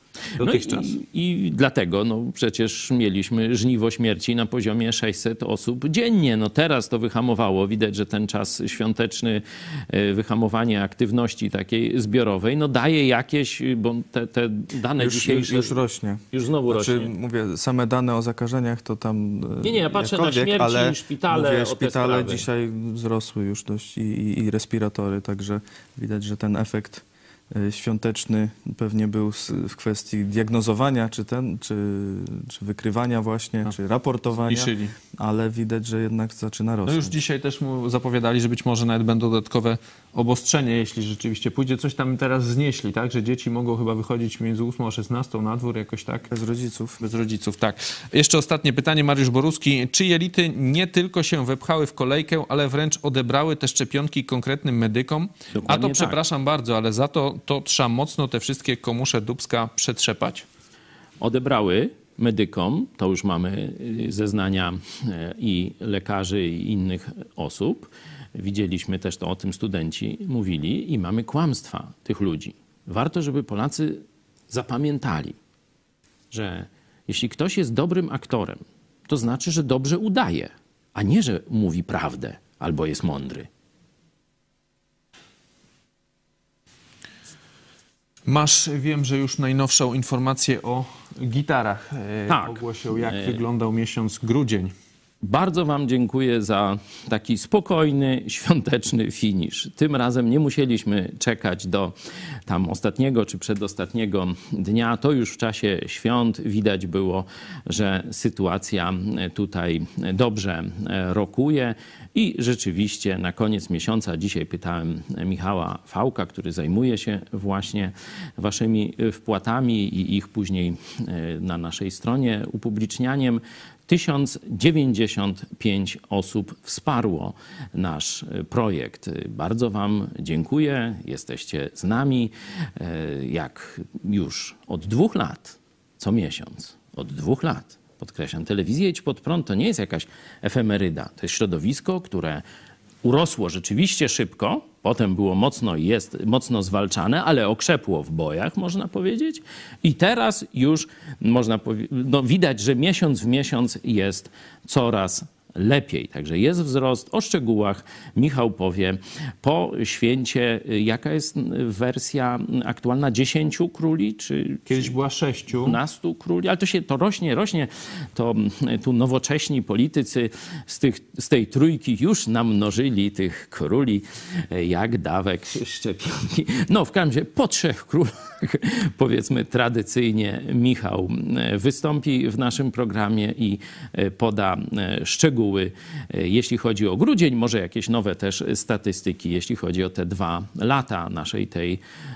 Speaker 2: dotychczas.
Speaker 3: I dlatego przecież mieliśmy żniwo śmierci na poziomie 600 osób dziennie. Teraz to wyhamowało. Widać, że ten czas świąteczny, wyhamowanie aktywności takiej zbiorowej, daje jakieś, bo te dane dzisiejsze...
Speaker 4: Już rośnie.
Speaker 3: Już znowu rośnie.
Speaker 4: Mówię, same dane o zakażeniach to tam...
Speaker 3: Nie, ja patrzę na śmierci,
Speaker 4: ale
Speaker 3: szpitale,
Speaker 4: mówię,
Speaker 3: o te
Speaker 4: szpitale
Speaker 3: sprawy.
Speaker 4: dzisiaj wzrosły już dość i respiratory, także widać, że ten efekt świąteczny pewnie był w kwestii diagnozowania, czy wykrywania właśnie, czy raportowania,
Speaker 2: Zmniejszyli.
Speaker 4: ale widać, że jednak zaczyna rosnąć.
Speaker 2: Już dzisiaj też mu zapowiadali, że być może nawet będą dodatkowe obostrzenia, jeśli rzeczywiście pójdzie. Coś tam teraz znieśli, tak? Że dzieci mogą chyba wychodzić między 8 a 16 na dwór, jakoś tak?
Speaker 4: Bez rodziców.
Speaker 2: Bez rodziców, tak. Jeszcze ostatnie pytanie, Mariusz Boruski. Czy jelity nie tylko się wepchały w kolejkę, ale wręcz odebrały te szczepionki konkretnym medykom?
Speaker 3: Dokładnie
Speaker 2: A to
Speaker 3: tak.
Speaker 2: przepraszam bardzo, ale za to trzeba mocno te wszystkie komusze dubska przetrzepać?
Speaker 3: Odebrały medykom, to już mamy zeznania i lekarzy, i innych osób. Widzieliśmy też to, o tym studenci mówili i mamy kłamstwa tych ludzi. Warto, żeby Polacy zapamiętali, że jeśli ktoś jest dobrym aktorem, to znaczy, że dobrze udaje, a nie, że mówi prawdę albo jest mądry.
Speaker 2: Wiem, że już najnowszą informację o gitarach
Speaker 3: Tak.
Speaker 2: ogłosił, jak wyglądał miesiąc grudzień.
Speaker 3: Bardzo wam dziękuję za taki spokojny, świąteczny finisz. Tym razem nie musieliśmy czekać do tam ostatniego czy przedostatniego dnia. To już w czasie świąt widać było, że sytuacja tutaj dobrze rokuje. I rzeczywiście na koniec miesiąca, dzisiaj pytałem Michała Fałka, który zajmuje się właśnie waszymi wpłatami i ich później na naszej stronie upublicznianiem, 1095 osób wsparło nasz projekt. Bardzo wam dziękuję. Jesteście z nami jak już od 2 lat, co miesiąc. Od 2 lat. Podkreślam, telewizja Idź Pod Prąd to nie jest jakaś efemeryda. To jest środowisko, które urosło rzeczywiście szybko, potem było mocno i jest mocno zwalczane, ale okrzepło w bojach, można powiedzieć. I teraz już można widać, że miesiąc w miesiąc jest coraz lepiej. Także jest wzrost. O szczegółach Michał powie po święcie. Jaka jest wersja aktualna? 10 króli? Czy
Speaker 2: Kiedyś była 6.
Speaker 3: 12 króli? Ale to rośnie. To tu nowocześni politycy z tej trójki już namnożyli tych króli jak dawek szczepionki. W każdym razie po 3 królach, powiedzmy tradycyjnie, Michał wystąpi w naszym programie i poda szczegóły, jeśli chodzi o grudzień, może jakieś nowe też statystyki, jeśli chodzi o te 2 lata naszej tej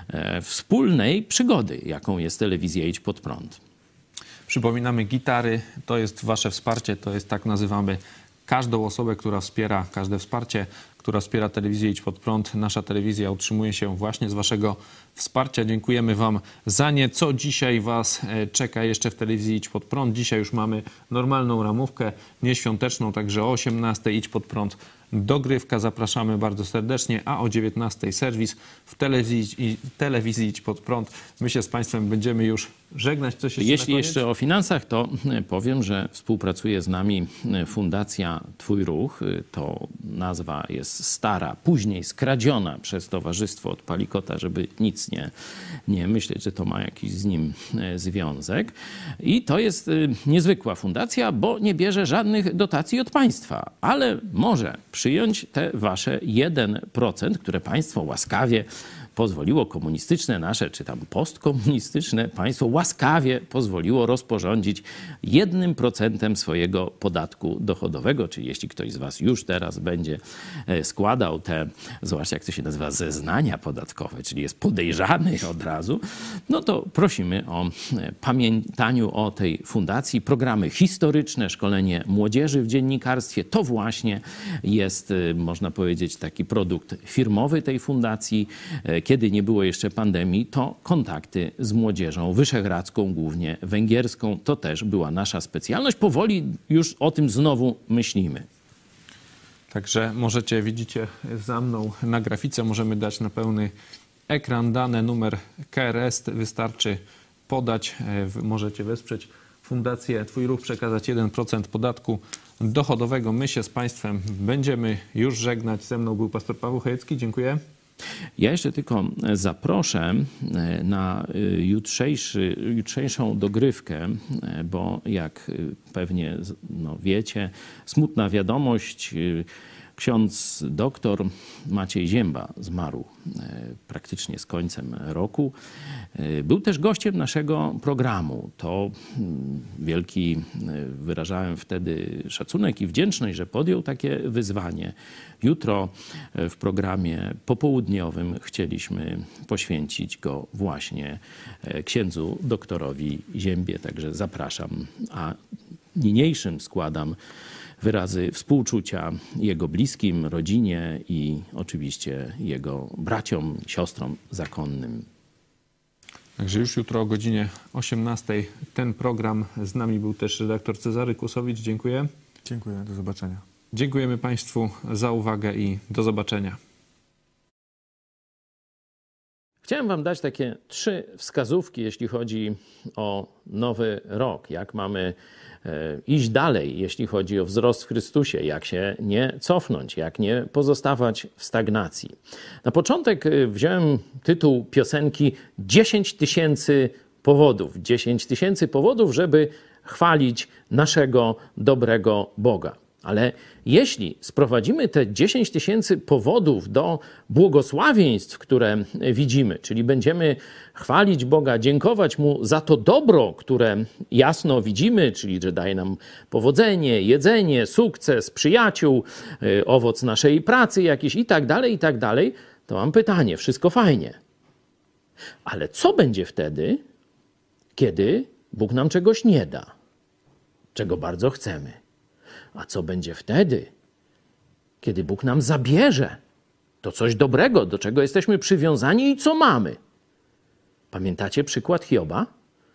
Speaker 3: wspólnej przygody, jaką jest telewizja Idź Pod Prąd.
Speaker 2: Przypominamy, gitary to jest wasze wsparcie, to jest, tak nazywamy każdą osobę, która wspiera, każde wsparcie, która wspiera telewizję Idź Pod Prąd. Nasza telewizja utrzymuje się właśnie z waszego wsparcia. Dziękujemy wam za nie. Co dzisiaj was czeka jeszcze w telewizji Idź Pod Prąd? Dzisiaj już mamy normalną ramówkę, nieświąteczną, także o 18:00 Idź Pod Prąd dogrywka. Zapraszamy bardzo serdecznie, a o 19:00 serwis w telewizji Idź Pod Prąd. My się z państwem będziemy już żegnać. Coś jeszcze
Speaker 3: Jeśli jeszcze o finansach, to powiem, że współpracuje z nami Fundacja Twój Ruch. To nazwa jest stara, później skradziona przez Towarzystwo od Palikota, żeby nic nie myśleć, że to ma jakiś z nim związek. I to jest niezwykła fundacja, bo nie bierze żadnych dotacji od państwa, ale może przyjąć te wasze 1%, które państwo łaskawie pozwoliło, komunistyczne nasze, czy tam postkomunistyczne państwo łaskawie pozwoliło rozporządzić 1% swojego podatku dochodowego. Czyli jeśli ktoś z was już teraz będzie składał te, zobaczcie jak to się nazywa, zeznania podatkowe, czyli jest podejrzany od razu, no to prosimy o pamiętaniu o tej fundacji. Programy historyczne, szkolenie młodzieży w dziennikarstwie, to właśnie jest, można powiedzieć, taki produkt firmowy tej fundacji. Kiedy nie było jeszcze pandemii, to kontakty z młodzieżą wyszehradzką, głównie węgierską. To też była nasza specjalność. Powoli już o tym znowu myślimy.
Speaker 2: Także możecie, widzicie za mną na grafice, możemy dać na pełny ekran dane, numer KRS. Wystarczy podać. Możecie wesprzeć Fundację Twój Ruch, przekazać 1% podatku dochodowego. My się z Państwem będziemy już żegnać. Ze mną był pastor Paweł Chojecki. Dziękuję.
Speaker 3: Ja jeszcze tylko zaproszę na jutrzejszą dogrywkę, bo jak pewnie wiecie, smutna wiadomość, ksiądz doktor Maciej Zięba zmarł praktycznie z końcem roku. Był też gościem naszego programu. To wielki wyrażałem wtedy szacunek i wdzięczność, że podjął takie wyzwanie. Jutro w programie popołudniowym chcieliśmy poświęcić go właśnie księdzu doktorowi Ziębie. Także zapraszam, a niniejszym składam wyrazy współczucia jego bliskim, rodzinie i oczywiście jego braciom, siostrom zakonnym.
Speaker 2: Także już jutro o godzinie 18 ten program. Z nami był też redaktor Cezary Kłosowicz. Dziękuję.
Speaker 4: Dziękuję, do zobaczenia.
Speaker 2: Dziękujemy Państwu za uwagę i do zobaczenia.
Speaker 3: Chciałem Wam dać takie 3 wskazówki, jeśli chodzi o nowy rok. Jak mamy iść dalej, jeśli chodzi o wzrost w Chrystusie, jak się nie cofnąć, jak nie pozostawać w stagnacji. Na początek wziąłem tytuł piosenki 10 tysięcy powodów. 10 tysięcy powodów, żeby chwalić naszego dobrego Boga. Ale jeśli sprowadzimy te 10 tysięcy powodów do błogosławieństw, które widzimy, czyli będziemy chwalić Boga, dziękować Mu za to dobro, które jasno widzimy, czyli że daje nam powodzenie, jedzenie, sukces, przyjaciół, owoc naszej pracy jakiś i tak dalej, to mam pytanie, wszystko fajnie. Ale co będzie wtedy, kiedy Bóg nam czegoś nie da, czego bardzo chcemy? A co będzie wtedy, kiedy Bóg nam zabierze to coś dobrego, do czego jesteśmy przywiązani i co mamy? Pamiętacie przykład Hioba?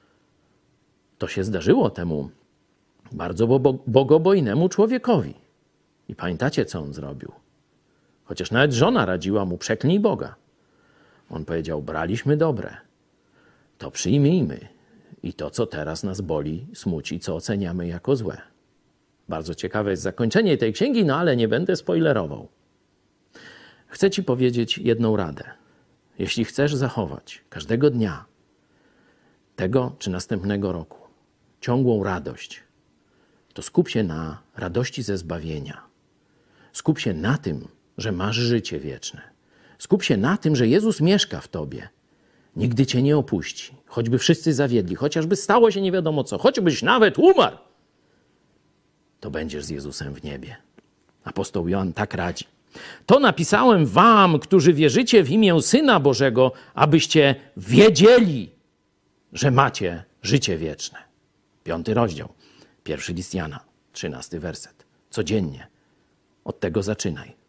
Speaker 3: To się zdarzyło temu bardzo bogobojnemu człowiekowi. I pamiętacie, co on zrobił? Chociaż nawet żona radziła mu, przeklnij Boga. On powiedział, braliśmy dobre, to przyjmijmy i to, co teraz nas boli, smuci, co oceniamy jako złe. Bardzo ciekawe jest zakończenie tej księgi, no ale nie będę spoilerował. Chcę Ci powiedzieć jedną radę. Jeśli chcesz zachować każdego dnia tego czy następnego roku ciągłą radość, to skup się na radości ze zbawienia. Skup się na tym, że masz życie wieczne. Skup się na tym, że Jezus mieszka w Tobie. Nigdy Cię nie opuści. Choćby wszyscy zawiedli, chociażby stało się nie wiadomo co, choćbyś nawet umarł, to będziesz z Jezusem w niebie. Apostoł Jan tak radzi. To napisałem wam, którzy wierzycie w imię Syna Bożego, abyście wiedzieli, że macie życie wieczne. 5 rozdział, 1 list Jana, 13 werset. Codziennie. Od tego zaczynaj.